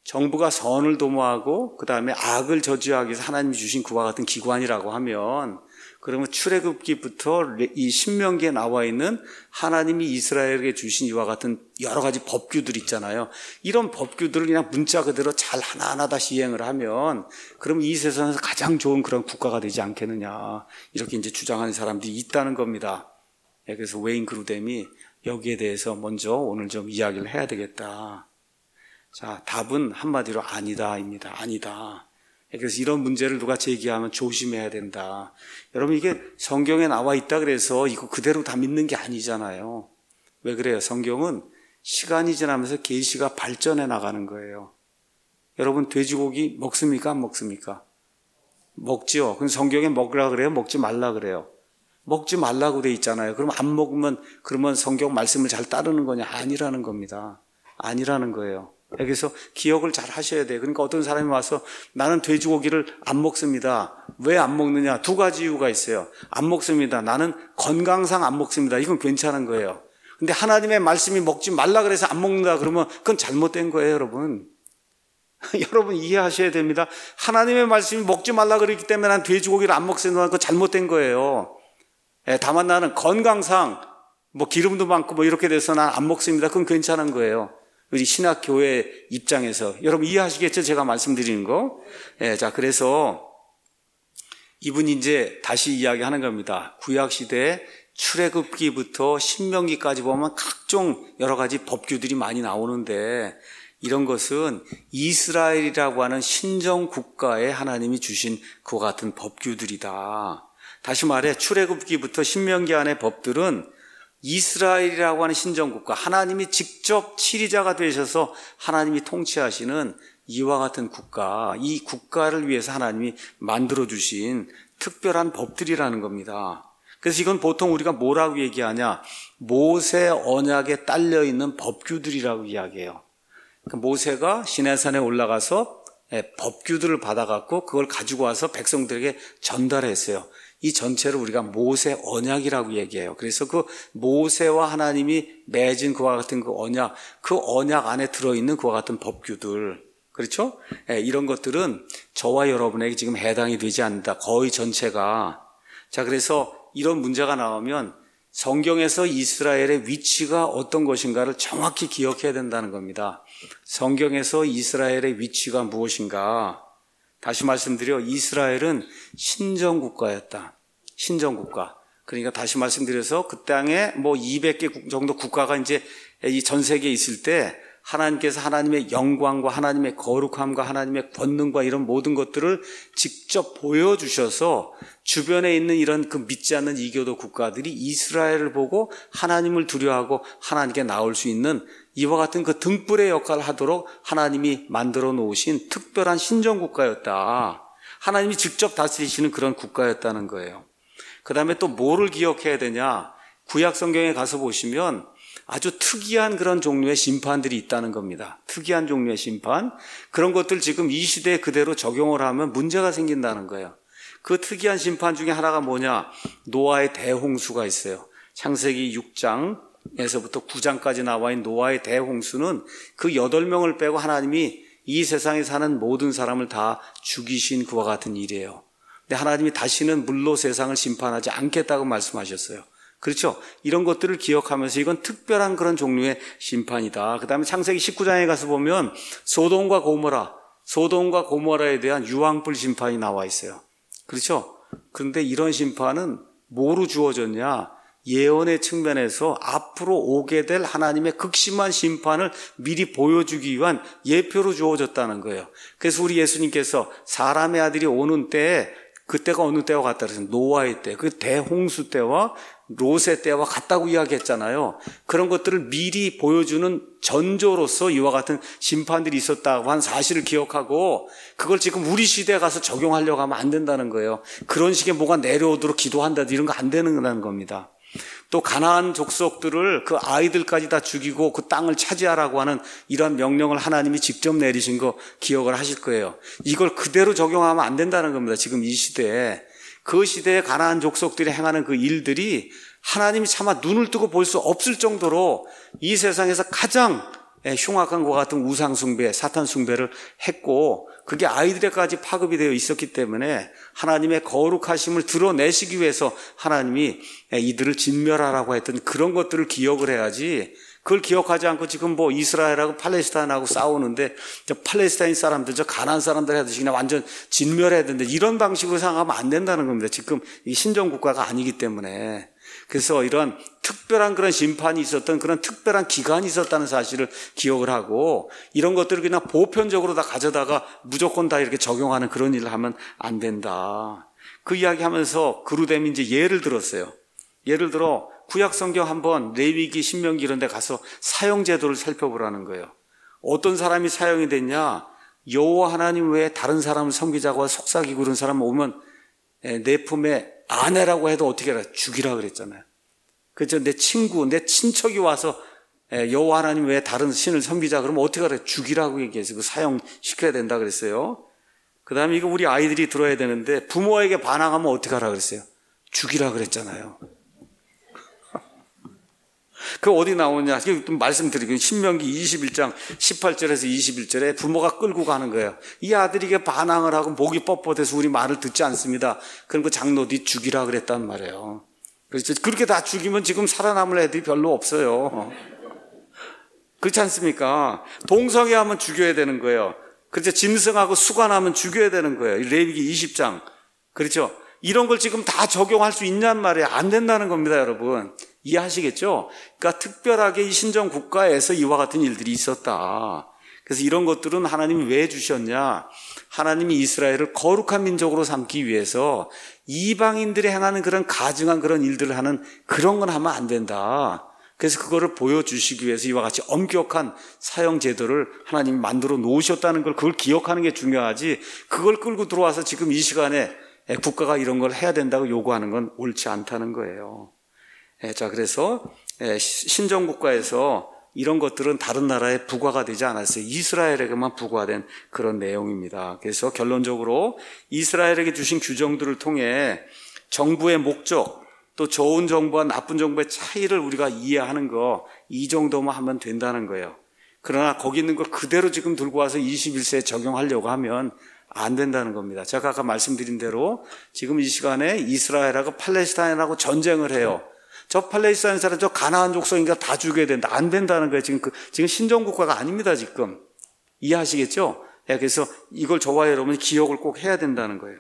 정부가 선을 도모하고 그 다음에 악을 저지하기 위해서 하나님이 주신 그와 같은 기관이라고 하면, 그러면 출애굽기부터 이 신명기에 나와 있는 하나님이 이스라엘에게 주신 이와 같은 여러 가지 법규들 있잖아요. 이런 법규들을 그냥 문자 그대로 잘 하나하나 다시 이행을 하면 그럼 이 세상에서 가장 좋은 그런 국가가 되지 않겠느냐, 이렇게 이제 주장하는 사람들이 있다는 겁니다. 그래서 웨인 그루뎀이 여기에 대해서 먼저 오늘 좀 이야기를 해야 되겠다. 자, 답은 한마디로 아니다입니다. 아니다. 그래서 이런 문제를 누가 제기하면 조심해야 된다. 여러분, 이게 성경에 나와 있다 그래서 이거 그대로 다 믿는 게 아니잖아요. 왜 그래요? 성경은 시간이 지나면서 계시가 발전해 나가는 거예요. 여러분, 돼지고기 먹습니까? 안 먹습니까? 먹지요. 그럼 성경에 먹으라 그래요? 먹지 말라 그래요? 먹지 말라고 돼 있잖아요. 그럼 안 먹으면 그러면 성경 말씀을 잘 따르는 거냐? 아니라는 겁니다. 아니라는 거예요. 그래서 기억을 잘 하셔야 돼요. 그러니까 어떤 사람이 와서 나는 돼지고기를 안 먹습니다. 왜 안 먹느냐? 두 가지 이유가 있어요. 안 먹습니다. 나는 건강상 안 먹습니다. 이건 괜찮은 거예요. 근데 하나님의 말씀이 먹지 말라 그래서 안 먹는다 그러면 그건 잘못된 거예요, 여러분. 여러분 이해하셔야 됩니다. 하나님의 말씀이 먹지 말라 그랬기 때문에 난 돼지고기를 안 먹습니다. 그건 잘못된 거예요. 예, 다만 나는 건강상 뭐 기름도 많고 뭐 이렇게 돼서 난 안 먹습니다. 그건 괜찮은 거예요. 우리 신학교회 입장에서 여러분 이해하시겠죠? 제가 말씀드리는 거. 예, 자, 그래서 이분이 이제 다시 이야기하는 겁니다. 구약 시대에 출애굽기부터 신명기까지 보면 각종 여러 가지 법규들이 많이 나오는데 이런 것은 이스라엘이라고 하는 신정 국가에 하나님이 주신 그와 같은 법규들이다. 다시 말해 출애굽기부터 신명기 안의 법들은 이스라엘이라고 하는 신정국가, 하나님이 직접 치리자가 되셔서 하나님이 통치하시는 이와 같은 국가, 이 국가를 위해서 하나님이 만들어주신 특별한 법들이라는 겁니다. 그래서 이건 보통 우리가 뭐라고 얘기하냐? 모세 언약에 딸려있는 법규들이라고 이야기해요. 그러니까 모세가 시내산에 올라가서 법규들을 받아갖고 그걸 가지고 와서 백성들에게 전달했어요. 이 전체를 우리가 모세 언약이라고 얘기해요. 그래서 그 모세와 하나님이 맺은 그와 같은 그 언약, 그 언약 안에 들어있는 그와 같은 법규들, 그렇죠? 예, 이런 것들은 저와 여러분에게 지금 해당이 되지 않는다. 거의 전체가. 자, 그래서 이런 문제가 나오면 성경에서 이스라엘의 위치가 어떤 것인가를 정확히 기억해야 된다는 겁니다. 성경에서 이스라엘의 위치가 무엇인가? 다시 말씀드려, 이스라엘은 신정국가였다. 신정국가. 그러니까 다시 말씀드려서 그 땅에 뭐 이백 개 정도 국가가 이제 이 전 세계에 있을 때 하나님께서 하나님의 영광과 하나님의 거룩함과 하나님의 권능과 이런 모든 것들을 직접 보여주셔서 주변에 있는 이런 그 믿지 않는 이교도 국가들이 이스라엘을 보고 하나님을 두려워하고 하나님께 나올 수 있는 이와 같은 그 등불의 역할을 하도록 하나님이 만들어 놓으신 특별한 신정국가였다. 하나님이 직접 다스리시는 그런 국가였다는 거예요. 그 다음에 또 뭐를 기억해야 되냐? 구약 성경에 가서 보시면 아주 특이한 그런 종류의 심판들이 있다는 겁니다. 특이한 종류의 심판. 그런 것들 지금 이 시대에 그대로 적용을 하면 문제가 생긴다는 거예요. 그 특이한 심판 중에 하나가 뭐냐? 노아의 대홍수가 있어요. 창세기 육 장에서부터 구 장까지 나와 있는 노아의 대홍수는 그 여덟 명을 빼고 하나님이 이 세상에 사는 모든 사람을 다 죽이신 그와 같은 일이에요. 근데 하나님이 다시는 물로 세상을 심판하지 않겠다고 말씀하셨어요. 그렇죠? 이런 것들을 기억하면서 이건 특별한 그런 종류의 심판이다. 그 다음에 창세기 십구 장에 가서 보면 소돔과 고모라, 소돔과 고모라에 대한 유황불 심판이 나와 있어요. 그렇죠? 그런데 이런 심판은 뭐로 주어졌냐? 예언의 측면에서 앞으로 오게 될 하나님의 극심한 심판을 미리 보여주기 위한 예표로 주어졌다는 거예요. 그래서 우리 예수님께서 사람의 아들이 오는 때에 그때가 어느 때와 같다 그래서 노아의 때, 그 대홍수 때와 롯의 때와 같다고 이야기했잖아요. 그런 것들을 미리 보여주는 전조로서 이와 같은 심판들이 있었다고 한 사실을 기억하고 그걸 지금 우리 시대에 가서 적용하려고 하면 안 된다는 거예요. 그런 식의 뭐가 내려오도록 기도한다 이런 거 안 되는 겁니다. 또 가나안 족속들을 그 아이들까지 다 죽이고 그 땅을 차지하라고 하는 이런 명령을 하나님이 직접 내리신 거 기억을 하실 거예요. 이걸 그대로 적용하면 안 된다는 겁니다. 지금 이 시대에. 그 시대에 가나안 족속들이 행하는 그 일들이 하나님이 차마 눈을 뜨고 볼 수 없을 정도로 이 세상에서 가장 흉악한 것과 같은 우상 숭배, 사탄 숭배를 했고 그게 아이들에까지 파급이 되어 있었기 때문에 하나님의 거룩하심을 드러내시기 위해서 하나님이 이들을 진멸하라고 했던 그런 것들을 기억을 해야지, 그걸 기억하지 않고 지금 뭐 이스라엘하고 팔레스타인하고 싸우는데 저 팔레스타인 사람들, 저 가나안 사람들 하듯이 그냥 완전 진멸해야 되는데 이런 방식으로 생각하면 안 된다는 겁니다. 지금 이 신정국가가 아니기 때문에. 그래서 이런 특별한 그런 심판이 있었던 그런 특별한 기간이 있었다는 사실을 기억을 하고, 이런 것들을 그냥 보편적으로 다 가져다가 무조건 다 이렇게 적용하는 그런 일을 하면 안 된다. 그 이야기 하면서 그루뎀이 이제 예를 들었어요. 예를 들어 구약 성경 한번 레위기, 신명기 이런 데 가서 사형 제도를 살펴보라는 거예요. 어떤 사람이 사형이 됐냐? 여호와 하나님 외에 다른 사람을 섬기자고 속삭이고 그런 사람 오면 내 품에 아내라고 해도 어떻게 해라? 죽이라 그랬잖아요. 그렇죠? 내 친구, 내 친척이 와서 여호와 하나님 외에 다른 신을 섬기자 그러면 어떻게 하라? 죽이라고 얘기해서 그 사형시켜야 된다 그랬어요. 그 다음에 이거 우리 아이들이 들어야 되는데 부모에게 반항하면 어떻게 하라 그랬어요? 죽이라 그랬잖아요. 그 어디 나오냐? 좀 말씀드리고 신명기 이십일 장 십팔 절에서 이십일 절에 부모가 끌고 가는 거예요. 이 아들에게 반항을 하고 목이 뻣뻣해서 우리 말을 듣지 않습니다. 그럼 그 장로 뒤 죽이라 그랬단 말이에요. 그렇죠? 그렇게 다 죽이면 지금 살아남을 애들이 별로 없어요. 그렇지 않습니까? 동성애하면 죽여야 되는 거예요. 그렇죠? 짐승하고 수간하면 죽여야 되는 거예요. 레위기 이십 장. 그렇죠? 이런 걸 지금 다 적용할 수 있냔 말이에요. 안 된다는 겁니다, 여러분. 이해하시겠죠? 그러니까 특별하게 이 신정 국가에서 이와 같은 일들이 있었다. 그래서 이런 것들은 하나님이 왜 주셨냐? 하나님이 이스라엘을 거룩한 민족으로 삼기 위해서 이방인들이 행하는 그런 가증한 그런 일들을 하는 그런 건 하면 안 된다. 그래서 그거를 보여주시기 위해서 이와 같이 엄격한 사형 제도를 하나님이 만들어 놓으셨다는 걸, 그걸 기억하는 게 중요하지, 그걸 끌고 들어와서 지금 이 시간에 국가가 이런 걸 해야 된다고 요구하는 건 옳지 않다는 거예요. 자, 그래서 신정국가에서 이런 것들은 다른 나라에 부과가 되지 않았어요. 이스라엘에게만 부과된 그런 내용입니다. 그래서 결론적으로 이스라엘에게 주신 규정들을 통해 정부의 목적, 또 좋은 정부와 나쁜 정부의 차이를 우리가 이해하는 거, 이 정도만 하면 된다는 거예요. 그러나 거기 있는 걸 그대로 지금 들고 와서 이십일 세에 적용하려고 하면 안 된다는 겁니다. 제가 아까 말씀드린 대로 지금 이 시간에 이스라엘하고 팔레스타인하고 전쟁을 해요. 저 팔레스타인 사람, 저 가나안 족속인가 다 죽여야 된다. 안 된다는 거예요. 지금 그, 지금 신정국가가 아닙니다, 지금. 이해하시겠죠? 예, 그래서 이걸 저와 여러분이 기억을 꼭 해야 된다는 거예요.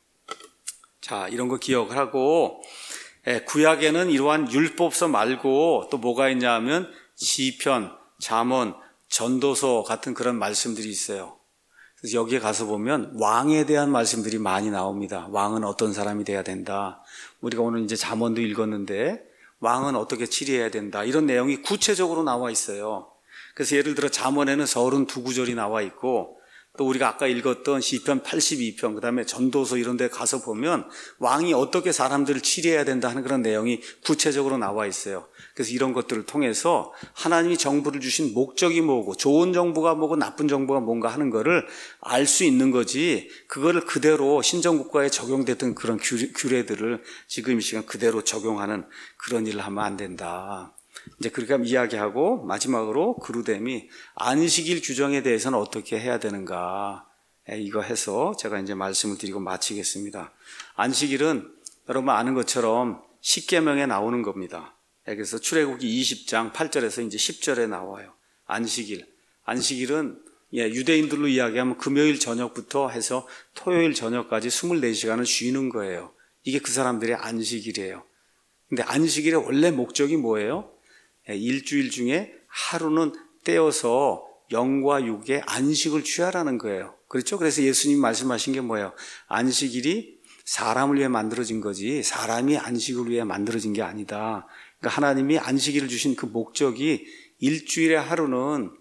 자, 이런 거 기억을 하고, 예, 구약에는 이러한 율법서 말고 또 뭐가 있냐 하면 시편, 잠언, 전도서 같은 그런 말씀들이 있어요. 그래서 여기에 가서 보면 왕에 대한 말씀들이 많이 나옵니다. 왕은 어떤 사람이 돼야 된다. 우리가 오늘 이제 잠언도 읽었는데 왕은 어떻게 치리해야 된다. 이런 내용이 구체적으로 나와 있어요. 그래서 예를 들어 잠언에는 서른두 구절이 나와 있고, 또 우리가 아까 읽었던 시편 팔십이 편, 그 다음에 전도서 이런 데 가서 보면 왕이 어떻게 사람들을 치리해야 된다 하는 그런 내용이 구체적으로 나와 있어요. 그래서 이런 것들을 통해서 하나님이 정부를 주신 목적이 뭐고, 좋은 정부가 뭐고 나쁜 정부가 뭔가 하는 거를 알 수 있는 거지, 그거를 그대로 신정국가에 적용됐던 그런 규례들을 지금 이 시간 그대로 적용하는 그런 일을 하면 안 된다. 이제 그렇게 이야기하고 마지막으로 그루뎀이 안식일 규정에 대해서는 어떻게 해야 되는가, 이거 해서 제가 이제 말씀을 드리고 마치겠습니다. 안식일은 여러분 아는 것처럼 십계명에 나오는 겁니다. 그래서 출애굽기 이십 장 팔 절에서 이제 십 절에 나와요. 안식일. 안식일은 예, 유대인들로 이야기하면 금요일 저녁부터 해서 토요일 저녁까지 이십사 시간을 쉬는 거예요. 이게 그 사람들의 안식일이에요. 근데 안식일의 원래 목적이 뭐예요? 일주일 중에 하루는 떼어서 영과 육의 안식을 취하라는 거예요. 그렇죠? 그래서 예수님 말씀하신 게 뭐예요? 안식일이 사람을 위해 만들어진 거지 사람이 안식을 위해 만들어진 게 아니다. 그러니까 하나님이 안식일을 주신 그 목적이 일주일의 하루는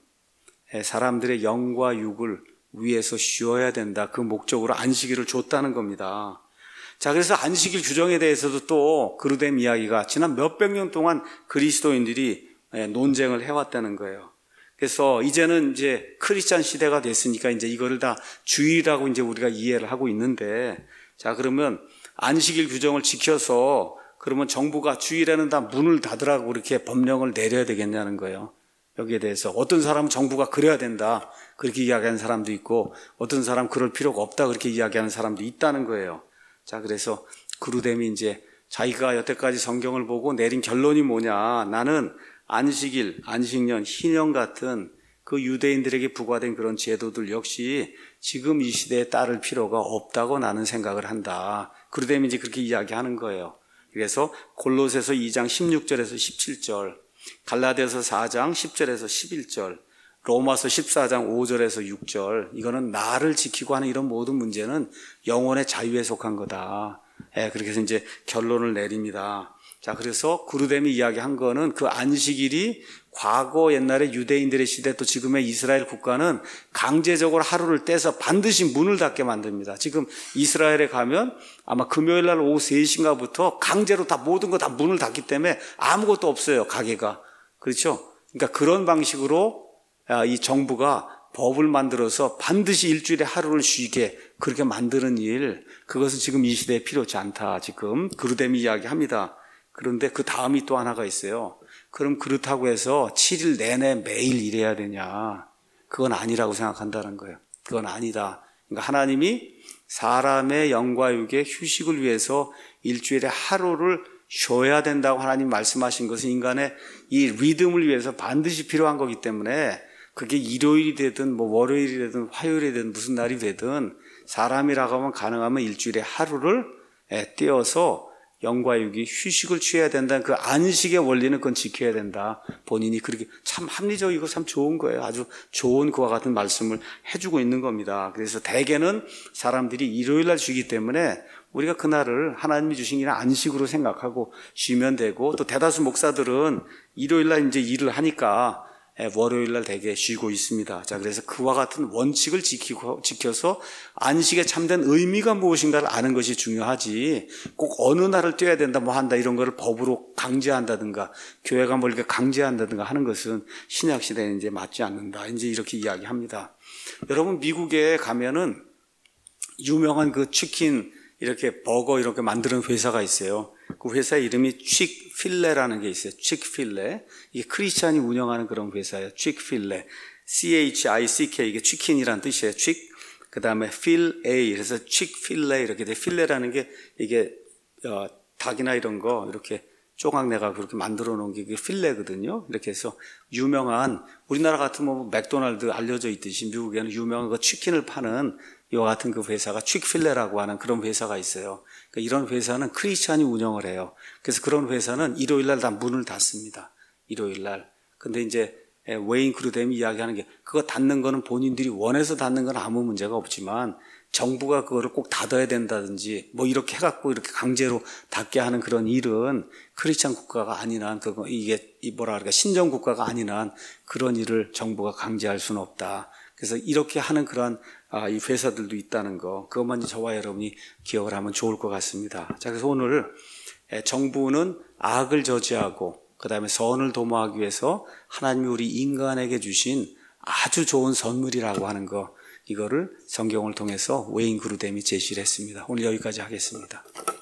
사람들의 영과 육을 위해서 쉬어야 된다. 그 목적으로 안식일을 줬다는 겁니다. 자, 그래서 안식일 규정에 대해서도 또 그루뎀 이야기가 지난 몇백 년 동안 그리스도인들이 논쟁을 해왔다는 거예요. 그래서 이제는 이제 크리스찬 시대가 됐으니까 이제 이거를 다 주일이라고 이제 우리가 이해를 하고 있는데, 자, 그러면 안식일 규정을 지켜서 그러면 정부가 주일에는 다 문을 닫으라고 이렇게 법령을 내려야 되겠냐는 거예요. 여기에 대해서 어떤 사람은 정부가 그래야 된다 그렇게 이야기하는 사람도 있고 어떤 사람은 그럴 필요가 없다 그렇게 이야기하는 사람도 있다는 거예요. 자, 그래서 그루뎀이 이제 자기가 여태까지 성경을 보고 내린 결론이 뭐냐, 나는 안식일, 안식년, 희년 같은 그 유대인들에게 부과된 그런 제도들 역시 지금 이 시대에 따를 필요가 없다고 나는 생각을 한다. 그루뎀이 이제 그렇게 이야기하는 거예요. 그래서 골로새서 이 장 십육 절에서 십칠 절, 갈라디아서 사 장 십 절에서 십일 절, 로마서 십사 장 오 절에서 육 절, 이거는 나를 지키고 하는 이런 모든 문제는 영혼의 자유에 속한 거다. 예, 그렇게 해서 이제 결론을 내립니다. 자, 그래서 그루뎀이 이야기한 거는 그 안식일이 과거 옛날에 유대인들의 시대 또 지금의 이스라엘 국가는 강제적으로 하루를 떼서 반드시 문을 닫게 만듭니다. 지금 이스라엘에 가면 아마 금요일 날 오후 세 시인가부터 강제로 다 모든 거 다 문을 닫기 때문에 아무것도 없어요, 가게가. 그렇죠? 그러니까 그런 방식으로 이 정부가 법을 만들어서 반드시 일주일에 하루를 쉬게 그렇게 만드는 일, 그것은 지금 이 시대에 필요치 않다. 지금 그루뎀이 이야기합니다. 그런데 그 다음이 또 하나가 있어요. 그럼 그렇다고 해서 칠 일 내내 매일 일해야 되냐? 그건 아니라고 생각한다는 거예요. 그건 아니다. 그러니까 하나님이 사람의 영과 육의 휴식을 위해서 일주일에 하루를 쉬어야 된다고 하나님 말씀하신 것은 인간의 이 리듬을 위해서 반드시 필요한 거기 때문에 그게 일요일이 되든 뭐 월요일이 되든 화요일이 되든 무슨 날이 되든 사람이라고 하면 가능하면 일주일에 하루를 떼어서 영과 육이 휴식을 취해야 된다는 그 안식의 원리는 그건 지켜야 된다. 본인이 그렇게 참 합리적이고 참 좋은 거예요. 아주 좋은 그와 같은 말씀을 해주고 있는 겁니다. 그래서 대개는 사람들이 일요일 날 쉬기 때문에 우리가 그날을 하나님이 주신 일은 안식으로 생각하고 쉬면 되고, 또 대다수 목사들은 일요일 날 이제 일을 하니까 월요일 날 대개 쉬고 있습니다. 자, 그래서 그와 같은 원칙을 지키고, 지켜서 안식의 참된 의미가 무엇인가를 아는 것이 중요하지, 꼭 어느 날을 떼야 된다, 뭐 한다, 이런 거를 법으로 강제한다든가, 교회가 뭘 이렇게 강제한다든가 하는 것은 신약시대에 이제 맞지 않는다. 이제 이렇게 이야기합니다. 여러분, 미국에 가면은 유명한 그 치킨, 이렇게 버거 이렇게 만드는 회사가 있어요. 그 회사 이름이 칙필레라는 게 있어요. 칙필레. 이게 크리스찬이 운영하는 그런 회사예요. 칙필레. 씨 에이치 아이 씨 케이, 이게 치킨이라는 뜻이에요. 칙. 그 다음에 필레. 그래서 칙필레 이렇게 돼. 필레라는 게 이게 어, 닭이나 이런 거 이렇게 조각내가 그렇게 만들어 놓은 게 필레거든요. 이렇게 해서 유명한, 우리나라 같으면 뭐 맥도날드 알려져 있듯이 미국에는 유명한 그 치킨을 파는 이와 같은 그 회사가 칙필레라고 하는 그런 회사가 있어요. 그러니까 이런 회사는 크리스찬이 운영을 해요. 그래서 그런 회사는 일요일 날 다 문을 닫습니다. 일요일 날. 근데 이제 웨인 그루뎀이 이야기하는 게, 그거 닫는 거는 본인들이 원해서 닫는 건 아무 문제가 없지만 정부가 그거를 꼭 닫아야 된다든지 뭐 이렇게 해갖고 이렇게 강제로 닫게 하는 그런 일은 크리스찬 국가가 아닌 한, 그거 이게 뭐라 그럴까, 신정 국가가 아닌 한 그런 일을 정부가 강제할 수는 없다. 그래서 이렇게 하는 그런 아, 이 회사들도 있다는 거, 그것만 저와 여러분이 기억을 하면 좋을 것 같습니다. 자, 그래서 오늘 정부는 악을 저지하고 그 다음에 선을 도모하기 위해서 하나님이 우리 인간에게 주신 아주 좋은 선물이라고 하는 거, 이거를 성경을 통해서 웨인 그루뎀이 제시를 했습니다. 오늘 여기까지 하겠습니다.